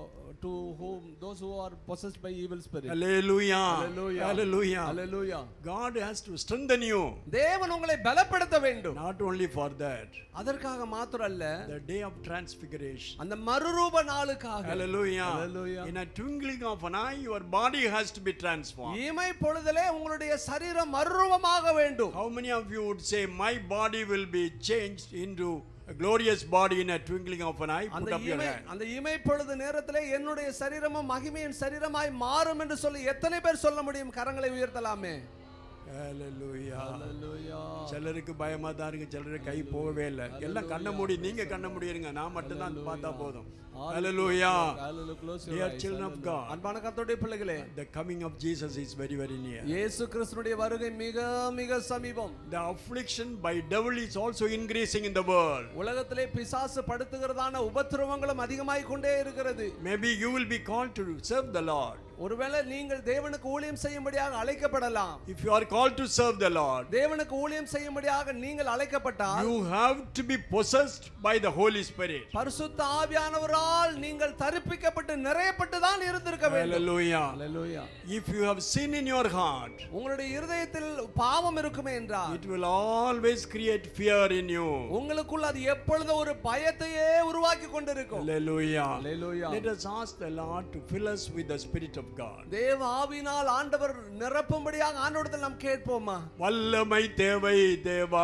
to whom those who are possessed by evil spirit. Hallelujah. Hallelujah. Hallelujah. Hallelujah. God has to strengthen you. தேவன் உங்களை பலப்படுத்த வேண்டும். Not only for that. அதற்காக மாத்திரம் அல்ல, the day of transfiguration. அந்த மறுரூப நாளுக்காக. Hallelujah. Hallelujah. In a twinkling of an eye your body has to be transformed. இமை பொழுதிலே உங்களுடைய சரீரம் மறுரூபமாக வேண்டும். How many of you would say my body will be changed into a glorious body in a twinkling of an eye? Put up your hand. அந்த இமை பொழுது நேரத்திலே என்னுடைய சரீரமும் மகிமையின் சரீரமாய் மாறும் என்று சொல்லி எத்தனை பேர் சொல்ல முடியும்? கரங்களை உயர்த்தலாமே. Hallelujah. Hallelujah. சிலருக்கு பயமா தான் இருக்கு, சிலருக்கு கை போகவே இல்லை. எல்லாம் கண்ண மூடி, நீங்க கண்ண மூடிடுங்க, நான் மட்டும் தான் பார்த்தா போதும். Hallelujah. Dear children of God, அன்பான கர்த்தருடைய பிள்ளைகளே, the coming of Jesus is very very near. இயேசு கிறிஸ்துவினுடைய வருகை மிக மிக சமீபம். The affliction by devil is also increasing in the world. உலகத்திலே பிசாசு படுத்துகிறதான உபத்திரவங்களும் அதிகமாய் கொண்டே இருக்கிறது. Maybe you will be called to serve the Lord. ஒருவேளை நீங்கள் தேவனுக்கு ஊழியம் செய்யும்படியாக அழைக்கப்படலாம். If you are called to serve the Lord, தேவனுக்கு ஊழியம் செய்யும்படியாக நீங்கள் அழைக்கப்பட்டால் you have to be possessed by the Holy Spirit. பரிசுத்த ஆவியானவரால் நீங்கள் தரிப்பிக்கப்பட்டு நிறையப்பட்டு தான் இருந்திருக்க வேண்டும். Hallelujah. Hallelujah. If you have sin in your heart, உங்களுடைய இருதயத்தில் பாவம் இருக்குமே என்றால் it will always create fear in you. உங்களுக்குள் அது எப்பொழுதும் ஒரு பயத்தையே உருவாக்கி கொண்டிருக்கும். Hallelujah. Hallelujah. Let us ask the Lord to fill us with the Spirit of God. தேவ ஆவியினால் ஆண்டவர் நிரப்பும்படியாக ஆண்டவரிடத்தில் நாம் கேட்போமா? வல்லமை தேவை தேவா,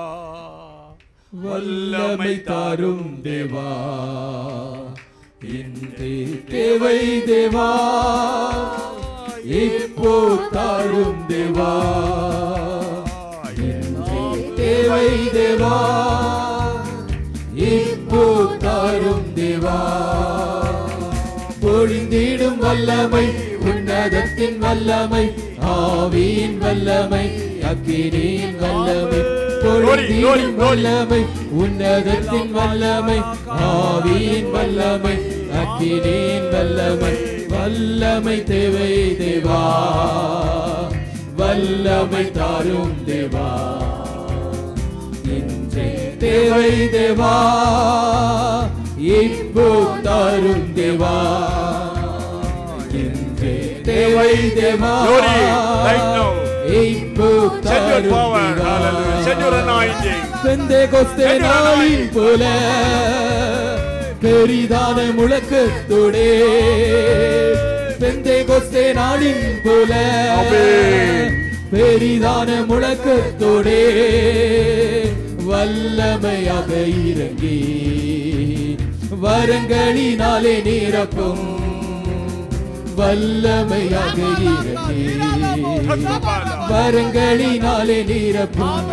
வல்லமை தாரும் தேவா, இன்றே தேவை தேவா, இப்போ தாரும் தேவா, இன்றே தேவை தேவா, இப்போ தாரும் தேவா. பொழிந்திடும் வல்லமை, உன்னதத்தின் வல்லமை, ஆவியின் வல்லமை, அக்கினியின் வல்லமை. பொழிந்திடும் வல்லமை, உன்னதத்தின் வல்லமை, ஆவியின் வல்லமை, அக்கினியின் வல்லமை. வல்லமை தேவை தேவா, வல்லமை தாரும் தேவா, இன்றே தேவை தேவா, இப்போ தாரும் தேவா, இன்றே தேவை தேவா, இப்போ தாரும் தேவா. பெந்தேகொஸ்தே நாளின் போல பெரிதான முழக்கத்தோடே, பெந்தேகொஸ்தே நாளின் போல பெரிதான முழக்கத்தோடே வல்லமையாக இறங்கி வரங்களினாலே நிரப்பும், வல்லமையாக இறங்கி வரங்களினாலே நிரப்பும்.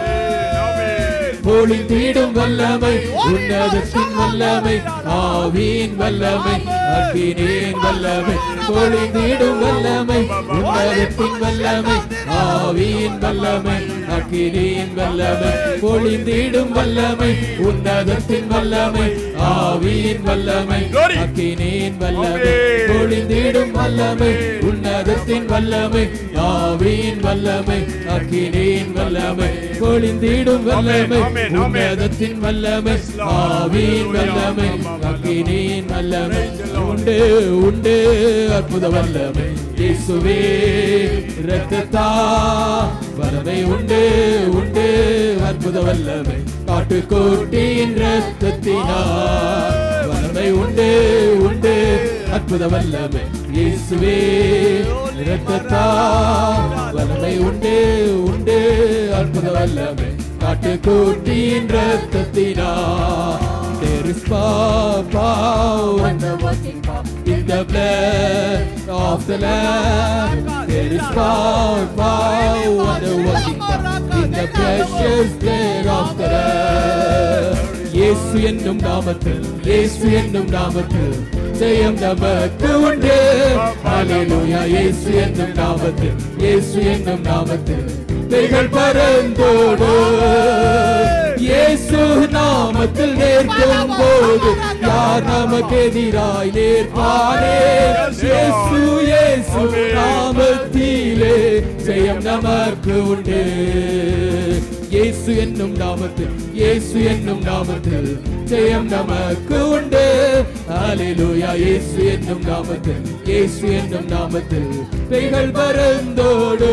பொழிந்திடும் வல்லமை, உன்னதத்தின் வல்லமை, ஆவியின் வல்லமை, அக்கினியின் வல்லமை. பொழிந்திடும் வல்லமை, உன்னதத்தின் வல்லமை, ஆவியின் வல்லமை, அக்கினியின் வல்லமை. பொழிந்திடும் வல்லமை, உன்னதத்தின் வல்லமை, ஆவியின் வல்லமை, அக்கினியின் வல்லமை. பொழிந்திடும் வல்லமை, உன்னதத்தின் வல்லமை, ஆவியின் வல்லமை, அக்கினியின் வல்லமை. பொழிந்திடும் வல்லமை, உன்னதத்தின் வல்லமை, ஆவியின் வல்லமை, அக்கினியின் வல்லமை. உண்டு உண்டு அற்புத வல்லமை, இயேசுவே இரத்தத்தா வல்லமை. உண்டு உண்டு அற்புத வல்லமை, காட்டுக்கோட்டியின் இரத்தத்தினால் வல்லமை. உண்டு உண்டு அற்புத வல்லமை, இயேசுவே இரத்தத்தா வல்லமை. உண்டு உண்டு அற்புத வல்லமை, காட்டுக்கோட்டியின் இரத்தத்தினால். There is power in the working power in the blood of the Lamb. There is power, power in the working power in the precious blood of the Lamb. இயேசு என்னும் நாமத்தில், இயேசு என்னும் நாமத்தில் ஜெயம் நமக்கு உண்டு. ஹல்லேலூயா. இயேசு என்னும் நாமத்தில், இயேசு என்னும் நாமத்தில் பேய்கள் பறந்தோடு. இயேசு நாமத்தில் நேர்க்கும் போது யார் நமக்கு எதிராய் நேர்ப்பாரே? இயேசு இயேசு நாமத்திலே ஜெயம் நமக்கு உண்டு. இயேசு என்னும் நாமத்தில், இயேசு என்னும் நாமத்தில் ஜெயம் நமக்கு உண்டு. ஹல்லேலூயா. இயேசு என்னும் நாமத்தில், இயேசு என்னும் நாமத்தில் பேய்கள் பறந்தோடு.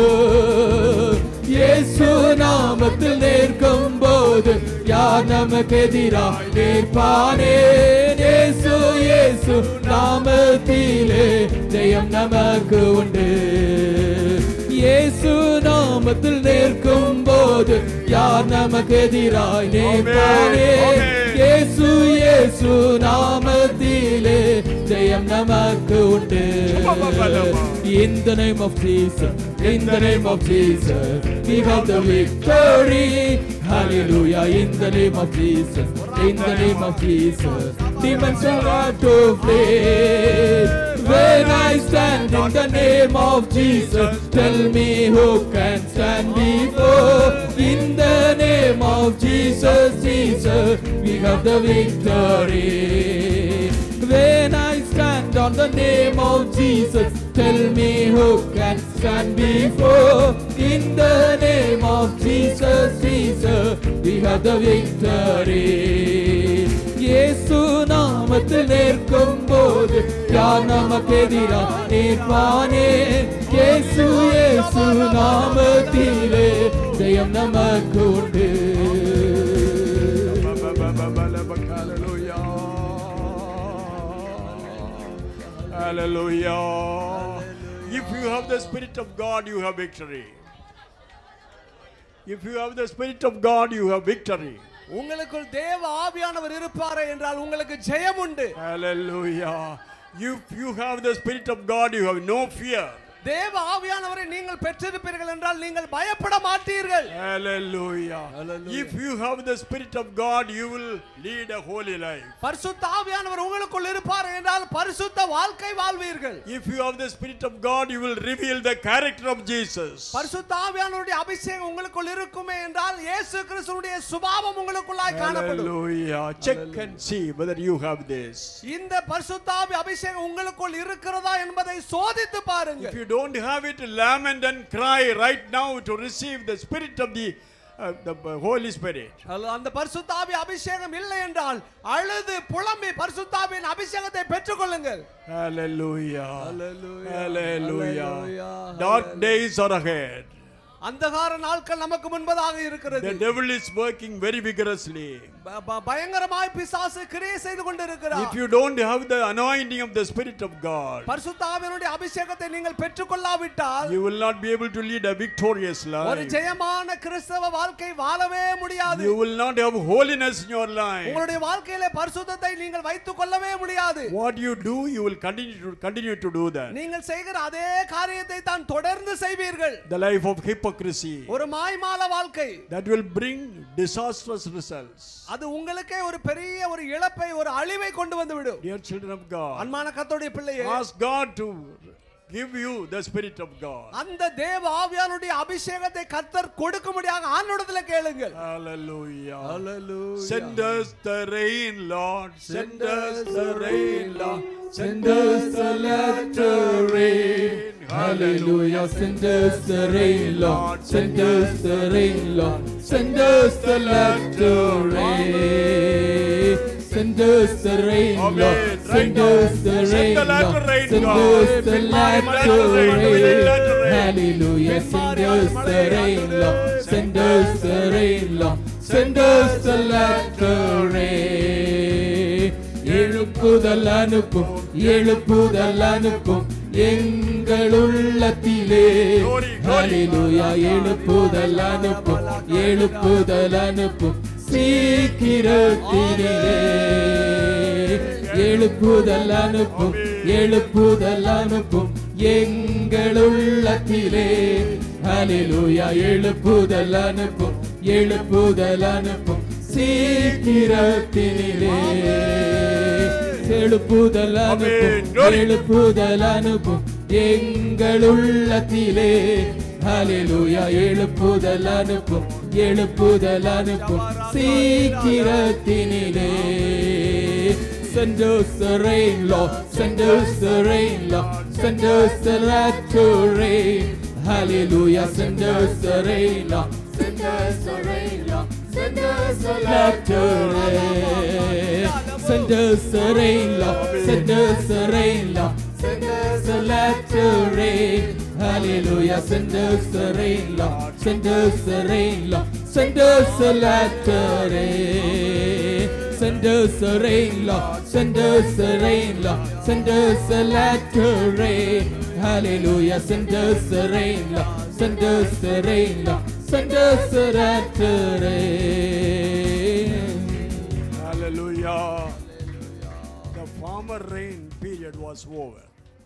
இயேசு நாமத்தில் நேர்க்கும் போது யார் நமக்கு எதிராய் நிற்பானே? இயேசு இயேசு நாமத்திலே ஜெயம் நமக்கு உண்டு. இயேசு நாமத்தில் நேர்க்கும் போது போது யார் நமக்கு எதிராய் நிற்பானே இயேசு இயேசு நாமத்திலே ஜெயம் நமக்கு உண்டு. In the name of Jesus, in the name of Jesus, we have the victory. Hallelujah. In the name of Jesus, in the name of Jesus, demons shall have to flee. When I stand in the name of Jesus, tell me who can stand before. In the name of Jesus, Jesus, we have the victory. When I stand on the name of Jesus, tell me who can stand before. In the name of Jesus, Jesus, we have the victory. இயேசு நாமத்தில் நிற்கும் போது யார் நமக்கு எதிராக நிற்பானே இயேசு இயேசு நாமத்திலே ஜெயம் நமக்கு உண்டு. Hallelujah. If you have the Spirit of God, you have victory. If you have the Spirit of God, you have victory. உங்களுக்குள் தேவ ஆவியானவர் இருப்பாரே என்றால் உங்களுக்கு ஜெயம் உண்டு. Hallelujah. If you have the Spirit of God, you have no fear. தேவ ஆவியானவரை நீங்கள் பெற்றிருப்பீர்கள் என்றால் நீங்கள் பயப்பட மாட்டீர்கள். Hallelujah. If you have the Spirit of God, you will lead a holy life. பரிசுத்த ஆவியானவர் உங்களுக்குள் இருப்பார் என்றால் பரிசுத்த வாழ்க்கை வாழ்வீர்கள். If you have the Spirit of God, you will reveal the character of Jesus. பரிசுத்த ஆவியானவருடைய அபிஷேகம் உங்களுக்குள் இருக்குமே என்றால் இயேசு கிறிஸ்துவினுடைய சுபாவம் உங்களுக்குள்ளாய் காணப்படும். Hallelujah. Check and see whether you have this. இந்த பரிசுத்த ஆவி அபிஷேகம் உங்களுக்குள் இருக்கிறதா என்பதை சோதித்து பாருங்கள். If you don't have it, lament and cry right now to receive the Spirit of the Uh, the Holy Spirit. அந்த பரிசுத்த ஆவி அபிஷேகம் இல்லை என்றால் அழுது புலம்பி பரிசுத்த ஆவியின் அபிஷேகத்தை பெற்றுக்கொள்ளுங்கள். Hallelujah. Hallelujah. Hallelujah. Hallelujah. Dark days are ahead. அந்தகார நாட்கள் நமக்கு முன்பதாக இருக்கிறது. The devil is working very vigorously. பயங்கரமாய் பிசாசு கிரியை செய்து கொண்டிருக்கிறார். If you don't have the anointing of the Spirit of God, பரிசுத்த ஆவியினுடைய அபிஷேகத்தை நீங்கள் பெற்றுக்கொள்ளாவிட்டால் you will not be able to lead a victorious life. ஒரு ஜெயமான கிறிஸ்தவ வாழ்க்கை வாழவே முடியாது. You will not have holiness in your life. உங்களுடைய வாழ்க்கையிலே பரிசுத்தத்தை நீங்கள் வைத்துக் கொள்ளவே முடியாது. What you do, you will continue to continue to do that. நீங்கள் செய்கிற அதே காரியத்தை தான் தொடர்ந்து செய்வீர்கள். The life of hypocrisy, ஒரு மாய்மால வாழ்க்கை, that will bring disastrous results. அது உங்களுக்கே ஒரு பெரிய ஒரு இழப்பை ஒரு அழிவை கொண்டு வந்து விடும். Dear children of God, அன்பான கர்த்தருடைய பிள்ளையே, ask God to give you the Spirit of God. அந்த தேவ ஆவியானுடைய அபிஷேகத்தை கர்த்தர் கொடுக்கும்படியாக ஆண்டவரிடத்தில் கேளுங்கள். Hallelujah. Hallelujah. Send us the rain, Lord. Send us the rain, Lord. Send us the latter rain. Hallelujah. Send us the rain, Lord. Send us the rain, Lord. Send us the latter rain. Send us the rain, Lord. Send us the rain, Lord. Send us the latter rain. Hallelujah. Send us the rain, Lord. Send us the rain, Lord. Send us the latter rain. எழுப்புதல் அனுப்பும், எழுப்புதல் அனுப்பும் எங்கள் உள்ளத்திலே. ஹல்லேலூயா. எழுப்புதல் அனுப்பும், எழுப்புதல் அனுப்பும் சீக்கிரத்திலே. எழுப்புதல் அனுப்பும், எழுப்புதல் அனுப்பும் எங்கள் உள்ளத்திலே. ஹல்லேலூயா. எழுப்புதல் அனுப்பும், எழுப்புதல் அனுப்பும் சீக்கிரத்திலே. எழுப்புதல் அனுப்பும், எழுப்புதல் அனுப்பும் எங்கள் உள்ளத்திலே. ஹல்லேலூயா. எழுப்புதல் அனுப்பும், எழுப்புதல் அனுப்பும் சீக்கிரத்தினிலே. Send us the rain, Lord. Send us the rain, Lord. Send us the latter rain. Hallelujah. Send us the rain, Lord. Send us the rain, Lord. Send us the latter rain. Send us the rain, Lord. Send us the rain, Lord. Send us the latter rain. Hallelujah. Send us the rain, Lord. Send us the rain, Lord. Send us the latter rain. Send us the rain, Lord. Send us the rain, Lord. Send us the latter rain. Hallelujah. Send us the rain, Lord. Send us the rain, Lord. சண்டசரற்றே. Hallelujah. The former rain period was over.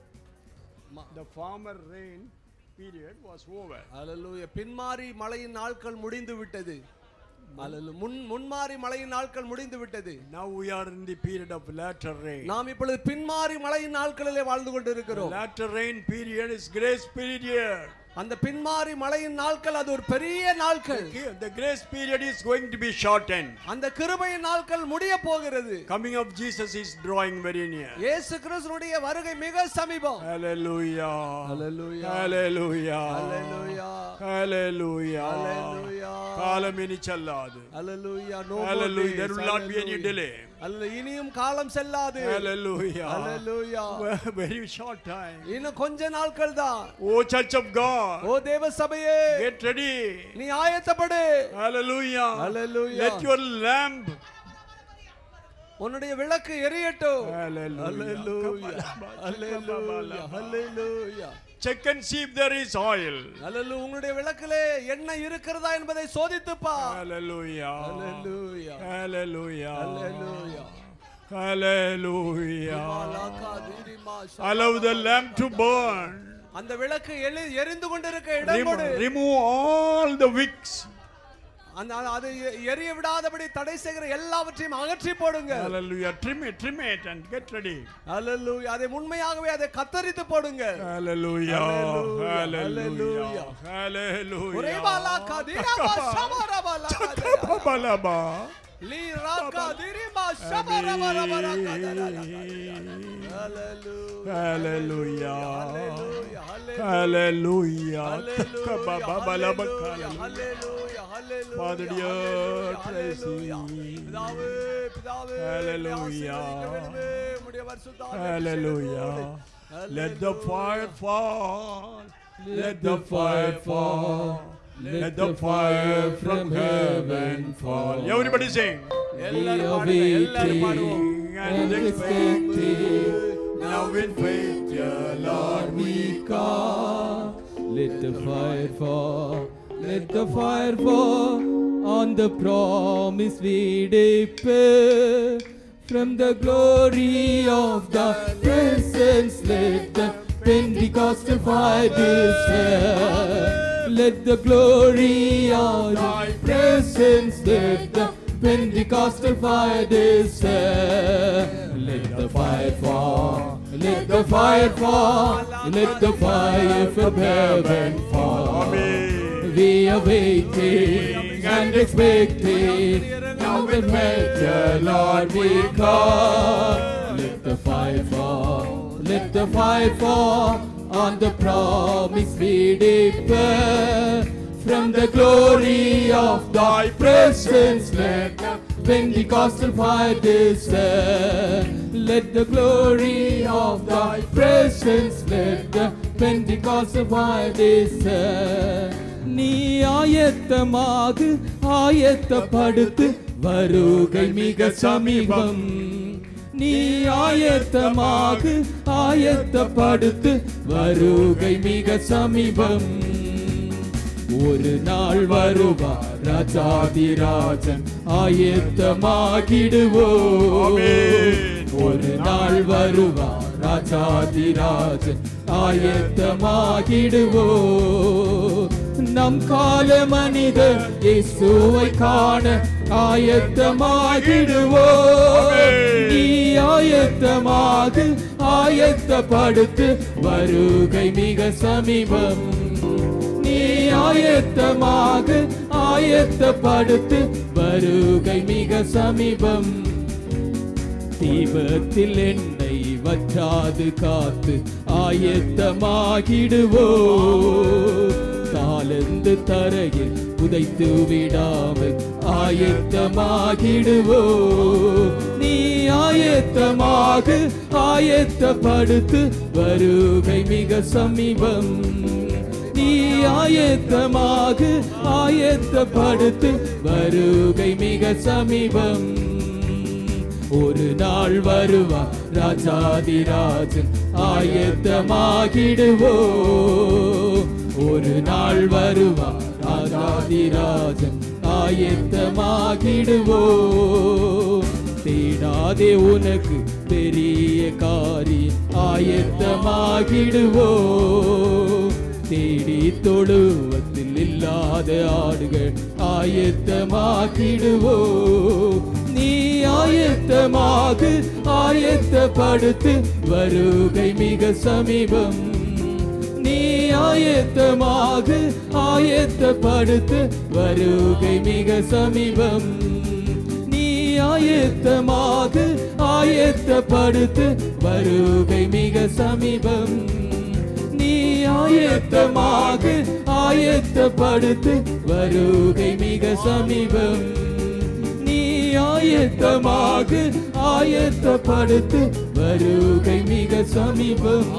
The former rain period was over. Hallelujah. பின்மாறி மழையின் நாட்கள் முடிந்து விட்டது. Hallelujah. முன் முன்மாறி மழையின் நாட்கள் முடிந்து விட்டது. Now we are in the period of latter rain. நாம் இப்பொழுது பின்மாறி மழையின் நாட்களிலே வாழ்ந்து கொண்டிருக்கிறோம். Latter rain period is grace period. அந்த பின்மாறி மழையின் நாட்கள் அது ஒரு பெரிய நாட்கள். The grace period is going to be shortened. அந்த கிருபையின் நாட்கள் முடிய போகிறது. Coming of Jesus is drawing very near. இயேசு கிறிஸ்துவினுடைய வருகை மிக சமீபம். Hallelujah. Hallelujah. Hallelujah. Hallelujah. Hallelujah. Hallelujah. காலம் இனி செல்லாது. Hallelujah. No Hallelujah. There will not be any delay. Hallelujah. இனியும் காலம் செல்லாது. Hallelujah. Hallelujah. Very short time. இன்னும் கொஞ்ச நாட்கள் தான். Oh Church of God. ஓ தேவ சபையே, get ready. நீ ஆயத்தப்படு. Hallelujah. Hallelujah. Let your lamp, உன்னுடைய விளக்கு எரியட்டும். Hallelujah. Hallelujah. Hallelujah. Check and see if there is oil. Hallelujah. உன்னுடைய விளக்கிலே எண்ணெய் இருக்கிறதா என்பதை சோதித்து பார். Hallelujah. Hallelujah. Hallelujah. Hallelujah. Hallelujah. Allow the lamp to burn. அந்த விளக்கு எரிந்து கொண்டிருக்க இடம் கொடு. Remove all the wicks. அந்த அது எரிய விடாதபடி தடை செய்கிற எல்லாவற்றையும் அகற்றி போடுங்க. Hallelujah. Trim it, trim it and get ready. Hallelujah. அதை உண்மையாகவே அதை கத்தரித்து போடுங்க. Hallelujah. Hallelujah. Hallelujah. ஒரே பாலா கதிரபா சமரபலா கதிரபா லீ Raaga திரிமா சமரபலா கதிரபா. Hallelujah. Hallelujah. Hallelujah. Hallelujah. Hallelujah. Hallelujah. Father dear, Tracy. பிதாவே, பிதாவே. Hallelujah. Hallelujah. Let the fire fall. Let the fire fall. Let the fire from heaven fall. Everybody sing. We are waiting and expecting. Now in faith, dear Lord, we come. Let the fire fall. Let the fire fall on the promise we depend. From the glory of the presence, let the Pentecostal fire descend. Let the glory of thy presence, let the Pentecostal fire descend. Let the fire fall, let the fire fall, let the fire from heaven fall. Amen. We are waiting and expecting. Now when the Lord we come. Let the fire fall, let the fire fall on the promise we depend. From the glory of thy presence, let the Pentecostal fire descend. Let the glory of thy presence, let the Pentecostal fire descend. நீ ஆயத்தமாகு, ஆயத்தப்படுத்து, வருகை மிக சமீபம். நீ ஆயத்தமாகு, ஆயத்தப்படுத்து, வருகை மிக சமீபம். ஒரு நாள் வருவார் ராஜாதிராஜன், ஆயத்தமாகிடுவோம். ஒரு நாள் வருவார் ராஜாதிராஜன், ஆயத்தமாகிடுவோம். நம் கால மனிதர் இயேசுவை காண ஆயத்தமாகிடுவோம். நீ ஆயத்தமாகு, ஆயத்தப்படுத்து, வருகை மிக சமீபம். நீ ஆயத்தமாகு, ஆயத்தப்படுத்து, வருகை மிக சமீபம். தீபத்தில் எண்ணெய் வற்றாது காத்து ஆயத்தமாகிடுவோம். தாளந்து தரையில் புதைத்து விடாமல் ஆயத்தமாகிடுவோம். நீ ஆயத்தமாகு, ஆயத்தப்படுத்து, வருகை மிக சமீபம். நீ ஆயத்தமாகு, ஆயத்தப்படுத்து, வருகை மிக சமீபம். ஒரு நாள் வருவார் ராஜாதிராஜன், ஆயத்தமாகிடுவோம். ஒரு நாள் வருவார் ராஜாதி ராதிராஜன் ஆயத்தமாகிடுவோம். தேடாதே உனக்கு பெரிய காரியம் ஆயத்தமாகிடுவோம். தேடி தொழுவத்தில் இல்லாத ஆடுகள் ஆயத்தமாகிடுவோம். நீ ஆயத்தமாக ஆயத்தப்படுத்து வருகை மிக சமீபம். நீ ஆயத்தமாக ஆயத்தப்படுத்து வருகை மிக சமீபம். நீ ஆயத்தமாக ஆயத்தப்படுத்து வருகை மிக சமீபம். நீ ஆயத்தமாக ஆயத்தப்படுத்து வருகை மிக சமீபம். நீ ஆயத்தமாக ஆயத்தப்படுத்து வருகை மிக சமீபம்.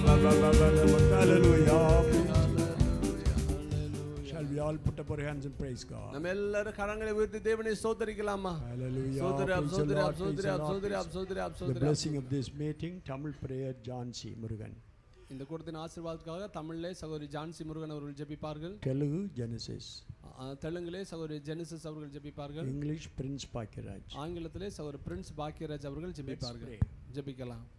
Shall we all put up our hands and praise God? நம்ம எல்லாரும் கரங்களை உயர்த்தி தேவனை ஸ்தோத்திரிக்கலாமா? Hallelujah. ஸ்தோத்திரம் Praise the ஸ்தோத்திரம் Lord, praise the ஸ்தோத்திரம் Lord, ஸ்தோத்திரம் praise ஸ்தோத்திரம் The ஸ்தோத்திரம். blessing of this meeting, Tamil prayer, John C. Murugan. இந்த கூட்டத்தின் ஆசீர்வாதத்துக்காக தமிழிலே சகோதரி ஜான்சி முருகன் அவர்கள் ஜெபிப்பார்கள். Telugu, Genesis. தெலுங்கிலே சகோதரி ஜெனிசிஸ் அவர்கள் ஜெபிப்பார்கள். English, Prince Pakiraj. ஆங்கிலத்திலே சகோதரி பிரின்ஸ் பாக்கியராஜ் அவர்கள் ஜெபிப்பார்கள். ஜெபிக்கலாம்.